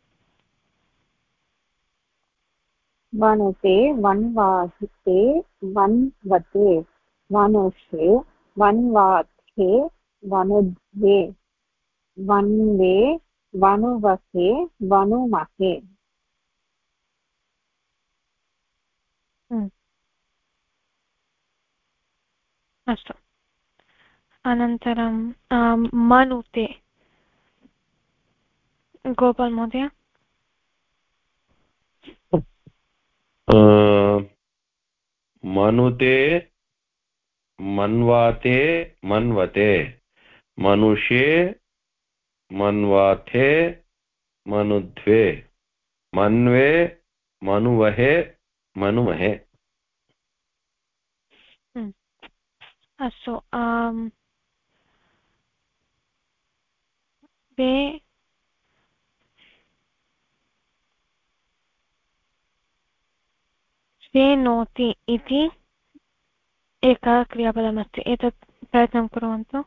वनुते वन्वाहिते वन्वते वनुषे वन्वाथे वनुद्वे वन्वे वनुवसे वनुमहे। अस्तु, अनन्तरं मनुते, गोपाल् महोदय। मनुते, मन्वाते, मन्वते, मनुषे, मन्वाथे, मनुध्वे, मन्वे, मनुवहे, मनुमहे। अस्तु, वे, श्रेणोति इति एकः क्रियापदमस्ति। एतत् प्रयत्नं कुर्वन्तु।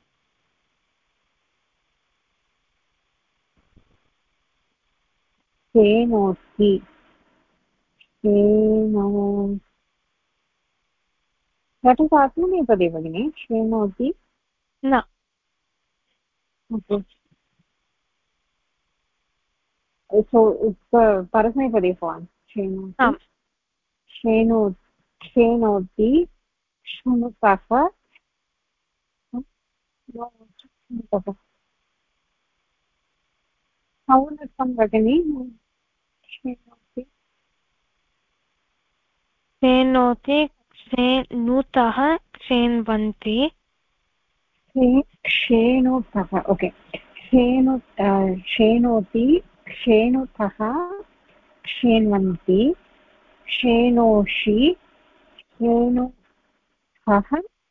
श्रेणोति श्रेणो दट् इस् आत्मनेपदे भगिनि। श्रेणोति न, so it's परस्मैपदे form. श्रेणोति आम्, श्रेणोति शृणुतः सौनकं भगिनि। श्रेणोति श्रेणोति, श्रेणुतः, श्रेण्वन्ति, श्रेणुतः ओके श्रेणोति श्रेणुतः श्रेण्वन्ति श्रेणोषि श्रेणुतः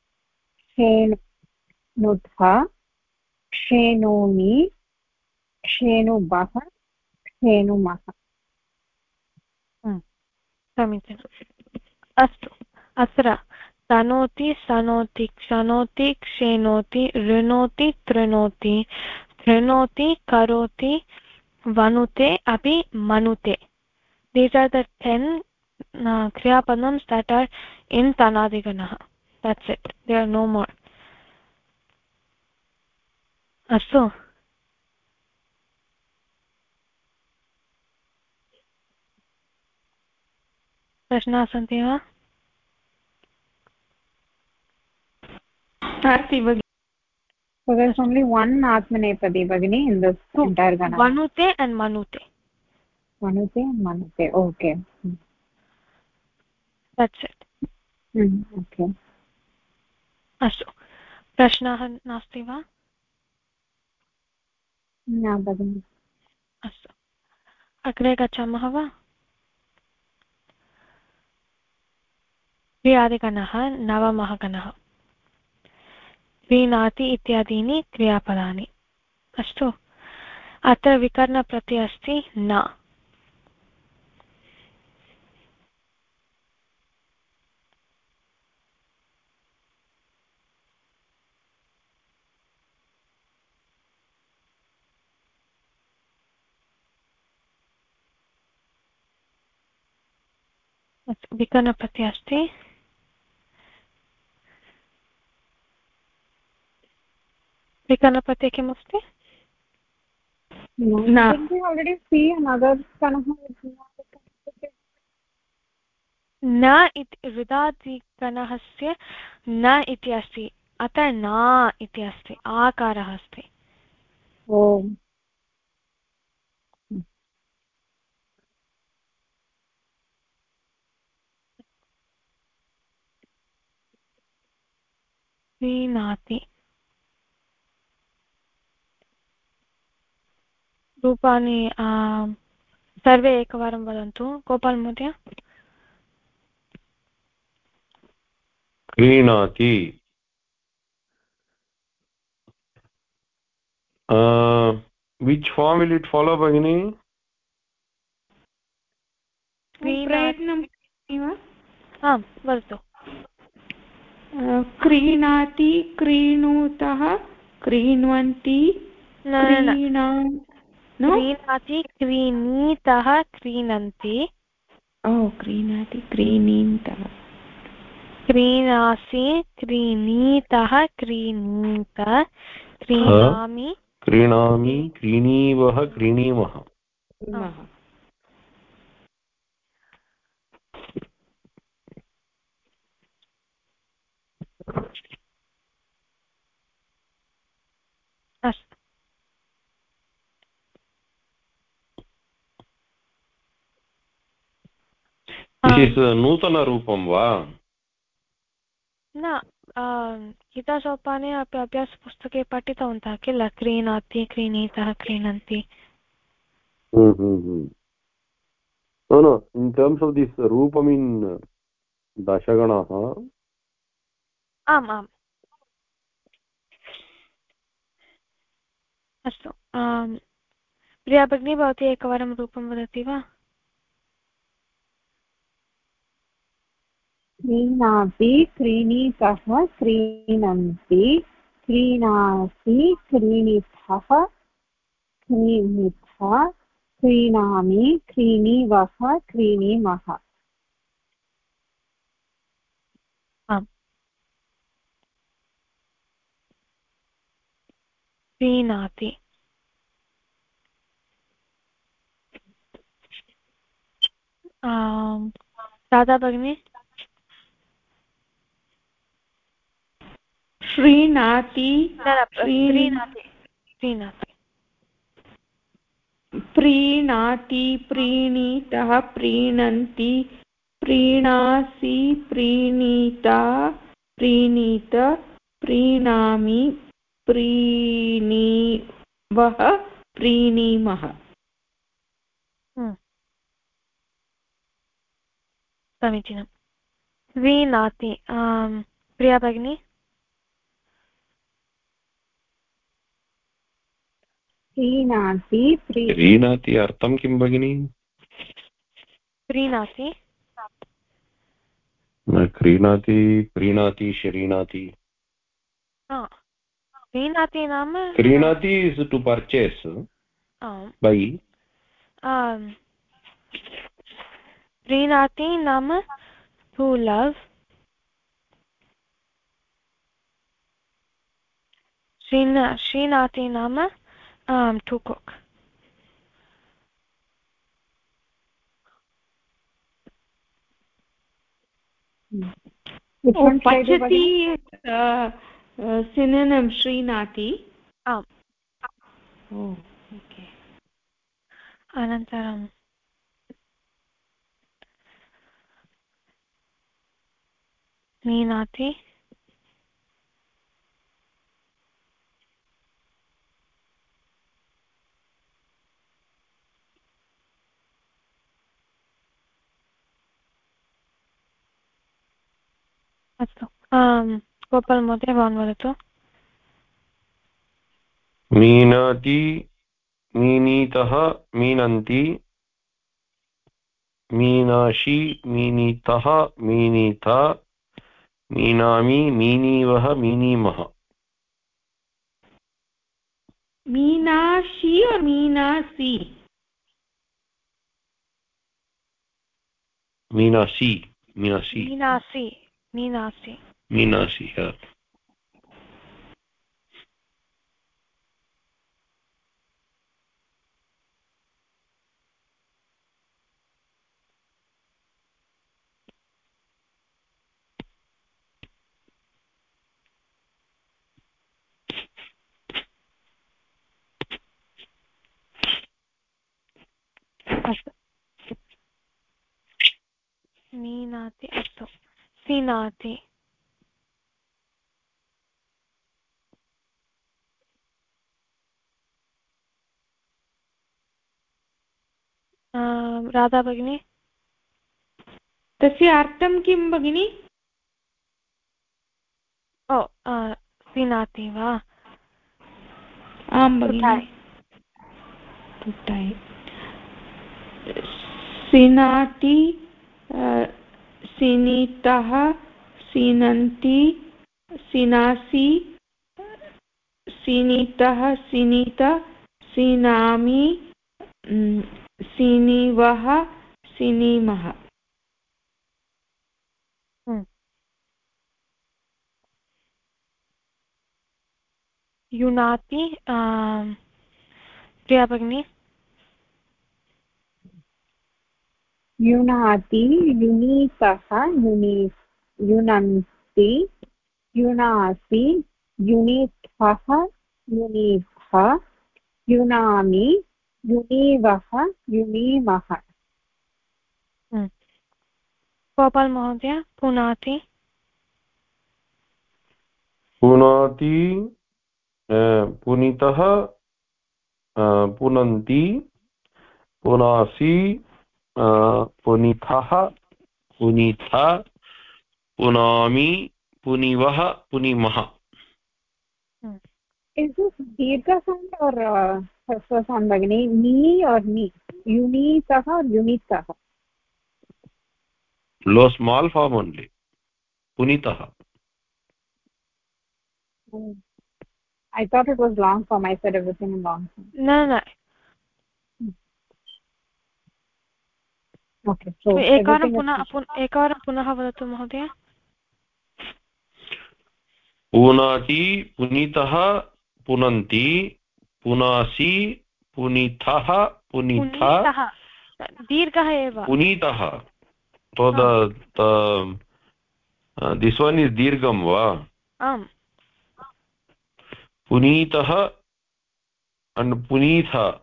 श्रेणुतः श्रेणोमि श्रेणुवः श्रेणुमः। समीचीनम्। अस्तु, अत्र तनोति, सनोति, क्षणोति, क्षेणोति, ऋणोति, तृणोति, तृणोति, करोति, वनुते अपि मनुते। These are the 10 kriya padams that are in Tanadiganaha. That's it. There are no more. Astu. प्रश्नाः सन्ति वा? नास्ति भगिनि। So there's only one Atmanepadi Bhagini in this entire Gana. Vanute and Manute. Manute and Manute. Okay. That's it. Okay. अस्तु, प्रश्नाः नास्ति वा? न भगिनि। अस्तु, अग्रे गच्छामः वा? क्रियादिगणः नवमः गणः क्रीणाति इत्यादीनि क्रियापदानि। अस्तु, अत्र विकरणप्रत्ययः अस्ति न। विकरणप्रत्ययः अस्ति विकरणप्रत्यये किमस्ति? already see another न इति रुदादिगणस्य न इति अस्ति, अत्र न इति अस्ति, आकारः अस्ति। ओ क्रीणाति रूपाणि सर्वे एकवारं वदन्तु। गोपाल महोदय। क्रीणाति which form will it follow bagini? प्रयत्नं आम् वदतु। क्रीणाति क्रीणुतः क्रीण्वन्ति क्रीणाति क्रीणीतः क्रीणन्ति क्रीणाति क्रीणीतः क्रीणासि क्रीणीतः क्रीणीत क्रीणामि क्रीणामि क्रीणीवः क्रीणीमः। अस्तु, नूतनरूपं वा? न, गीतासोपाने अपि अभ्यासपुस्तके पठितवन्तः किल, क्रीणाति क्रीणीतः क्रीणन्ति। No, in terms of this rupam in dashaganaha. आम् आम् अस्तु, प्रिया भगिनी भवती एकवारं रूपं वदति वा? क्रीणाति क्रीणीतः क्रीणन्ति क्रीणासि क्रीणितः क्रीणिथ क्रीणामि क्रीणीवः क्रीणीमः। आम्, क्रीणाति राधा भगिनी। श्रीणाति क्रीणाति क्रीणाति प्रीणाति प्रीणीतः प्रीणन्ति प्रीणासि प्रीणीता प्रीणीत प्रीणामि प्रीणीवः प्रीणीमः। समीचीनं। क्रीणाति प्रिया भगिनी। क्रीणाति अर्थं किं भगिनि? क्रीणाति क्रीणाति प्रीणाति श्रीणाति। क्रीणाति नाम क्रीणाति is to purchase buy. क्रीणाति नाम to love, श्रीणाति नाम to cook. पचति synonym श्रीणाति। आम्, अनन्तरं क्रीणाति अस्तु गोपाल महोदय भवान् वदतु। मीनाति मीनीतः मीनन्ति मीनाशी मीनीतः मीनीता मीनामि मीनीवः मीनीमः। मीनाशी और मीनासी? मीनाशी मीनाशी मीनासी मीनासी मीनाशी अस्तु मीनाति अस्तु सीनाति राधा भगिनी तस्य अर्थं किं भगिनि? ओ सीनाति वा? आं भगिनि। सीनाति सीनीतः सीनन्ति सीनासि सीनीतः सीनीत सीनामि सीनीवः सीनीमः। युनाति प्रिया भगिनी। युनाति युनीतः युनन्ति युनासि युनीथः युनीथः युनामि युनीवः युनीमः। गोपाल महोदय पुनाति पुनाति पुनीतः पुनन्ति पुनासि पुनीथः पुनीथा पुनामि पुनीवः पुनीमः। Is this dirgha sound or hasva sound bagini? Ni or ni? Unitah or unitah? Low small form only. Punitah. I thought it was long form. I said everything in long form. न Okay. So एकवारं पुनः वदतु महोदय। पुनाति पुनीतः पुनन्ति पुनासि पुनीथः पुनीथा दीर्घः एव पुनीतः। So this one is dirgham va? आम् Punitah and punitha.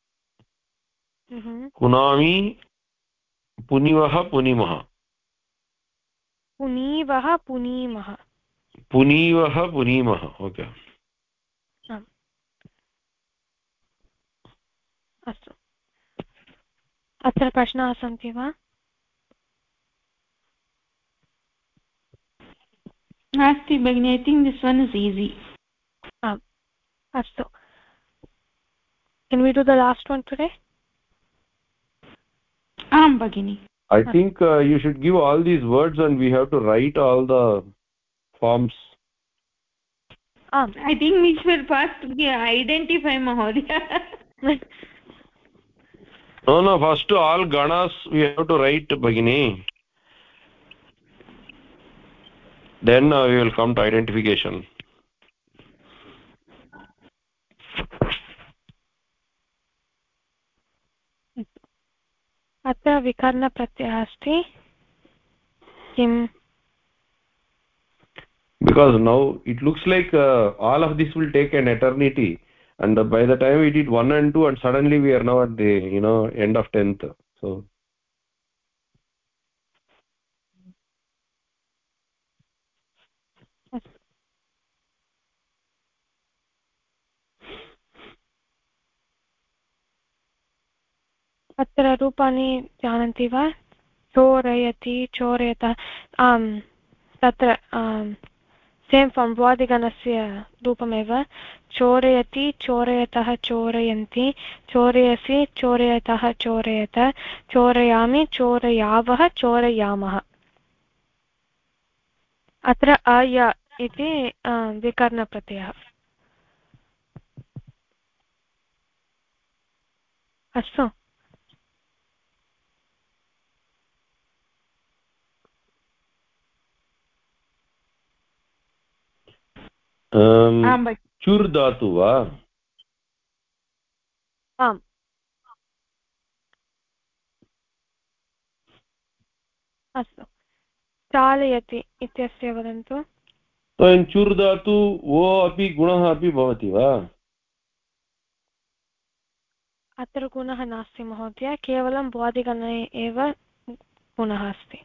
Punami punivah punimah. पुनीवः पुनीमः। पुनीवः पुनीमः। ओके अस्तु अत्र प्रश्नाः सन्ति वा? नास्ति भगिनि। I think this one is easy. अस्तु can we do the last one today? आं भगिनि। I think you should give all these words and we have to write all the forms. I think we should first identify Mahodaya. No, first all ganas we have to write Bhagini. Then we will come to identification. अत्र विकरणप्रत्ययः अस्ति किम्? Because now it looks like all of this will take an eternity, and by the time we did 1 and 2 and suddenly we are now at the end of 10th. So अत्र रूपाणि जानन्ति वा? चोरयति चोरयतः। आम् तत्र सेम् फार्म् भ्वादिगणस्य रूपमेव चोरयति चोरयतः चोरयन्ति चोरयसि चोरयतः चोरयत चोरयामि चोरयावः चोरयामः। अत्र अय इति विकरणप्रत्ययः। अस्तु। चुर् धातु वा? आम्। अस्तु, चालयति इत्यस्य वदन्तु। चुर् धातु ओ अपि गुणः अपि भवति वा? अत्र गुणः नास्ति महोदय, केवलं भ्वादिगणे एव गुणः अस्ति।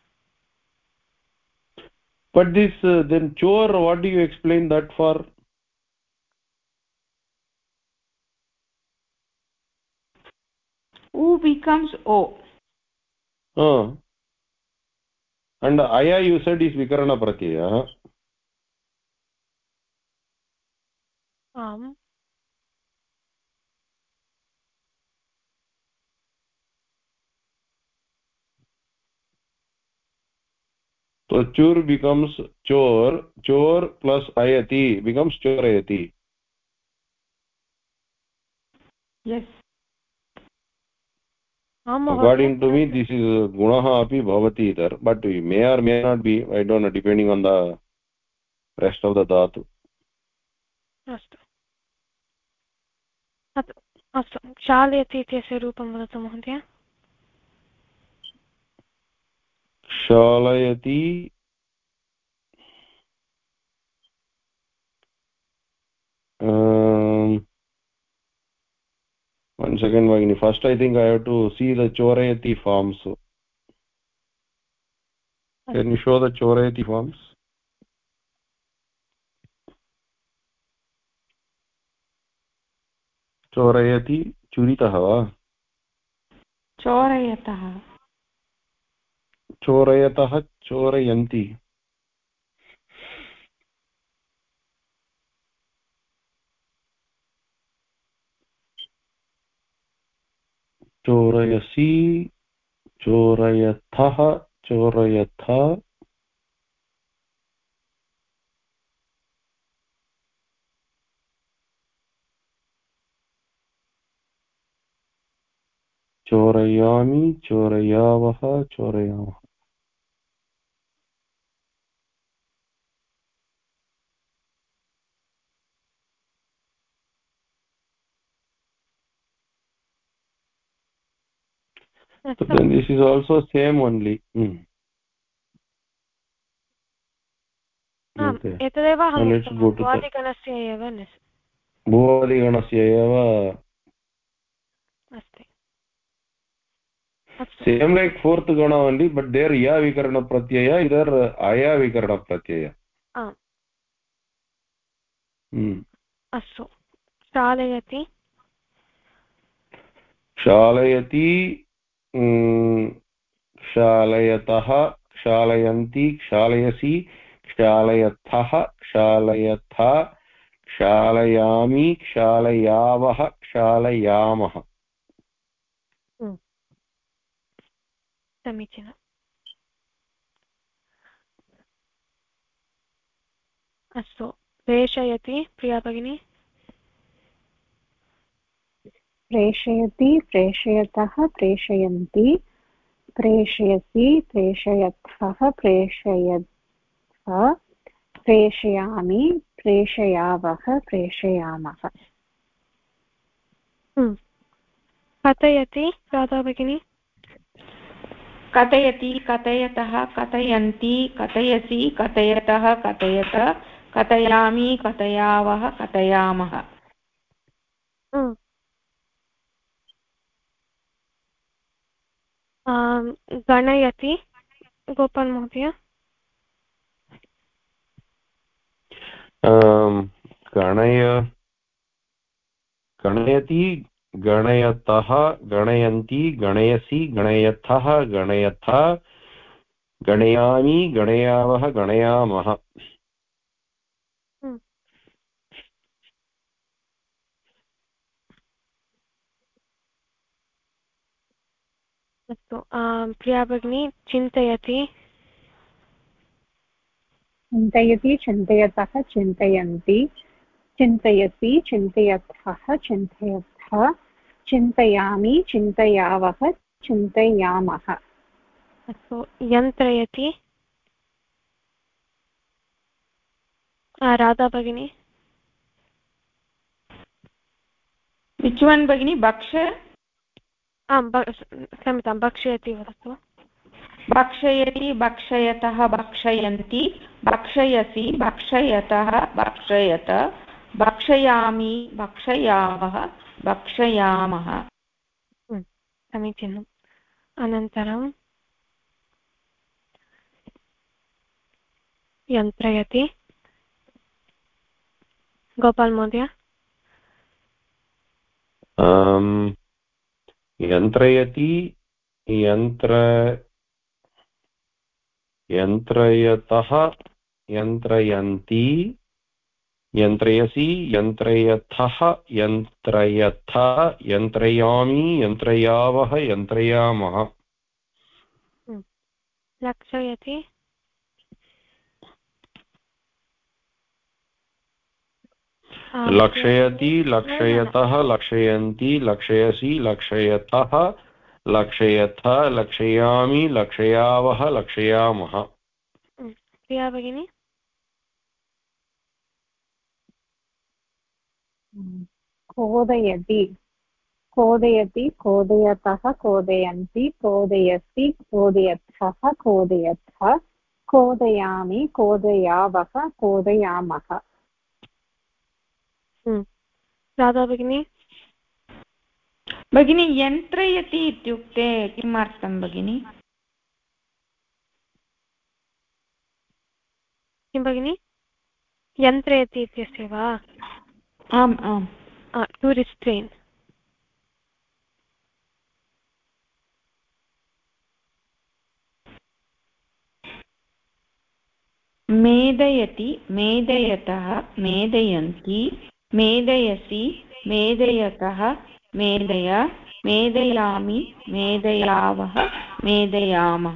But this then chor, what do you explain that for? U becomes O. And aya you said is vikarana pratyaya. आम्। So chur becomes chor, chor plus ayati becomes chorayati. Yes. According to me this is gunaha api bhavati there, but may or may not be, I don't know, depending on the rest of the dhatu. अस्तु अस्तु, चालयति इत्यस्य रूपं वदतु महोदय। Shalayati one second Vagini, first I think I have to see the chorayati forms. Can you show the chorayati forms? चोरयति चुरितः वा? चोरयतः चोरयतः चोरयन्ति। चोरयसि चोरयथः चोरयथ चोरयामि चोरयावः चोरयामः। So then this is also same only. एतदेव अहम् उक्तवान्, भ्वादिगणस्य एव भुवादिगणस्य एव अस्ति। Same like fourth gana only, but there ya vikarana pratyaya, either aya vikarana pratyaya. अस्तु, चालयति क्षालयति क्षालयतः क्षालयन्ति क्षालयसि क्षालयथः क्षालयथ क्षालयामि क्षालयावः क्षालयामः। समीचीनम्। अस्तु, प्रेषयति प्रिया भगिनी। प्रेषयति प्रेषयतः प्रेषयन्ति प्रेषयसि प्रेषयथः प्रेषयथ प्रेषयामि प्रेषयावः प्रेषयामः। कथयति राधा भगिनी। कथयति कथयतः कथयन्ति कथयसि कथयतः कथयत कथयामि कथयावः कथयामः। गणयति गोपाल महोदय। गणयति गणयतः गणयन्ति गणयसि गणयथः गणयथ गणयामि गणयावः गणयामः। अस्तु प्रिया भगिनी चिन्तयति चिन्तयति चिन्तयतः चिन्तयन्ति चिन्तयति चिन्तयथः चिन्तयथः चिन्तयामि चिन्तयावः चिन्तयामः। अस्तु यन्त्रयति राधा भगिनी विच् वन् भगिनी भक्ष आं क्षम्यतां भक्षयति वदतु भक्षयति भक्षयतः भक्षयन्ति भक्षयसि भक्षयतः भक्षयत भक्षयामि भक्षयावः भक्षयामः। समीचीनम् अनन्तरं यन्त्रयति गोपाल महोदय यन्त्रयति यन्त्रयतः यन्त्रयन्ति यन्त्रयसि यन्त्रयथः यन्त्रयथ यन्त्रयामि यन्त्रयावः यन्त्रयामः। लक्षयति लक्षयति लक्षयतः लक्षयन्ति लक्षयसि लक्षयथः लक्षयथ लक्षयामि लक्षयावः लक्षयामः। प्रिया भगिनी कोदयति कोदयति कोदयतः कोदयन्ति कोदयसि कोदयथः कोदयथः कोदयामि कोदयावः कोदयामः। राधा भगिनी भगिनी यन्त्रयति इत्युक्ते किमर्थं भगिनी? किं भगिनी यन्त्रयति इत्यस्य वा? आम् आम् टु रिस्ट्रेन्। मेदयति मेदयतः मेदयन्ति मेदयसि मेदयतः मेदय मेदयामि मेदयावः मेदयामः।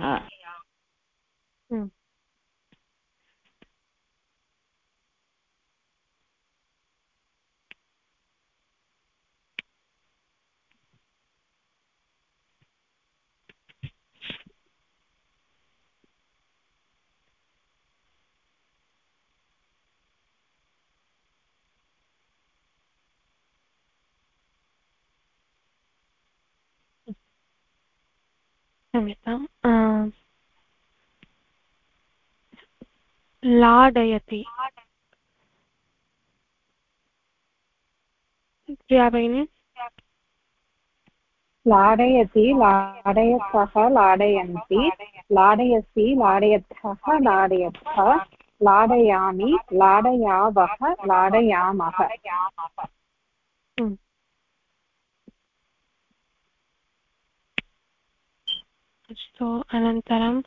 क्षम्यताम् लाडयति प्रिया भगिनी लाडयति लाडयतः लाडयन्ति लाडयसि लाडयथः लाडयथः लाडयामि लाडयावः लाडयामः। अस्तु अनन्तरं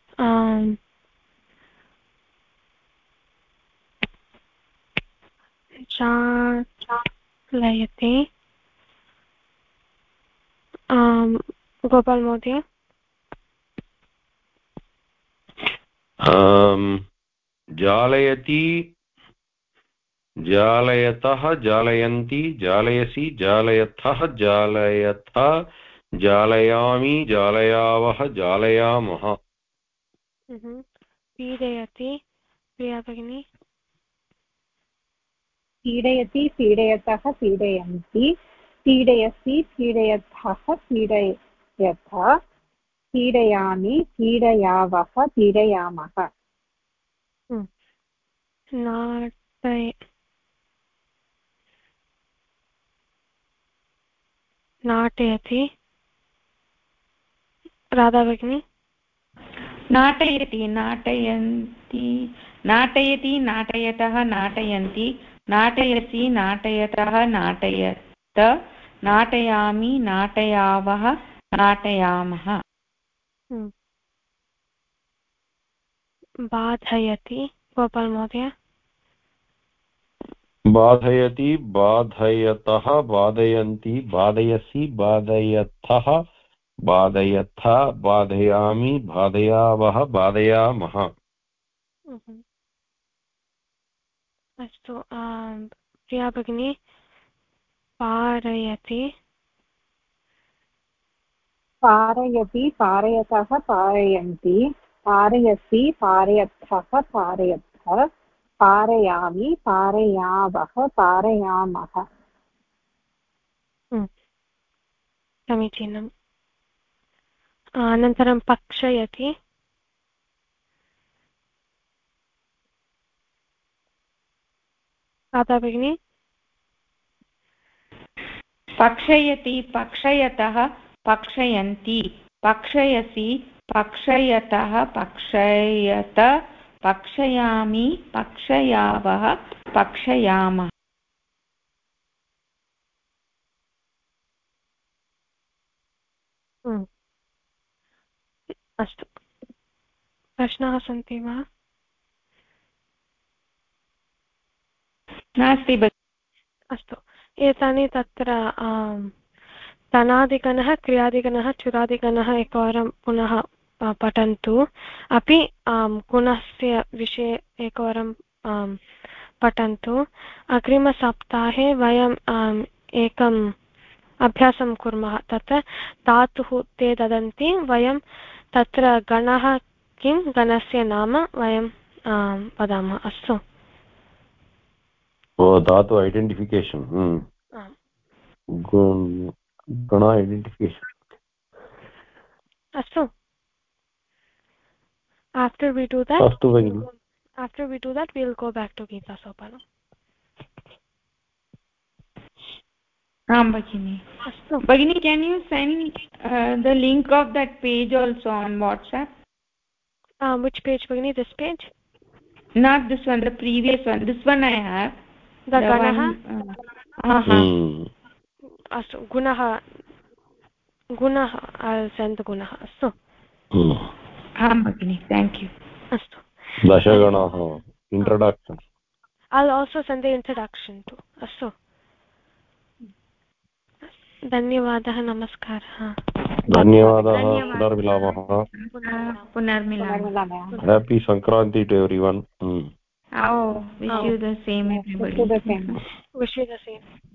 चालयति गोपाल महोदय जालयति जालयतः जालयन्ति जालयसि जालयथः जालयथ जालयामि जालयावः जालयामः। पीडयति प्रिया भगिनी पीडयति पीडयतः पीडयन्ति पीडयसि पीडयथः पीडयथ पीडयामि पीडयावः पीडयामः। नाटयति राधा भगिनी नाटयति नाटयन्ति नाटयति नाटयतः नाटयन्ति नाटयसि नाटयतः नाटयत नाटयामि नाटयावः नाटयामः। बाधयति गोपाल महोदय बाधयति बाधयतः बाधयन्ति बाधयसि बाधयथः बाधयथ बाधयामि बाधयावः बाधयामः अस्तु प्रिया भगिनी पारयति पारयति पारयतः पारयन्ति पारयसि पारयथः पारयथ पारयामि पारयावः पारयामः समीचीनम् अनन्तरं पक्षयति राधा भगिनी पक्षयति पक्षयतः पक्षयन्ति पक्षयसि पक्षयतः पक्षयत पक्षयामि पक्षयावः पक्षयामः अस्तु प्रश्नाः सन्ति वा नास्ति अस्तु एतानि तत्र तनादिगणः क्रियादिगणः चुरादिगणः एकवारं पुनः पठन्तु अपि गुणस्य विषये एकवारं पठन्तु अग्रिमसप्ताहे वयम् एकम् अभ्यासं कुर्मः तत्र धातुः ते ददन्ति वयं तत्र गणः किं गणस्य नाम वयं वदामः अस्तु धातु ऐडेण्टिफिकेशन् गण ऐडेण्टिफिकेशन् अस्तु after we do that we'll go back to Gita Sopanam Bhagini. Bhagini, can you send the link of that page also on WhatsApp? Which page, Bhagini? This page? Not this one, the previous one. This one I have. The Ganaha? Astu. Gunaha. I'll send the Gunaha. Astu. Bhagini, thank you. Astu. Dashaganaha. Introduction. I'll also send the introduction too. Astu. धन्यवादः नमस्कारः धन्यवादः पुनर्मिलामः happy Sankranti to everyone wish you the same everybody wish you the same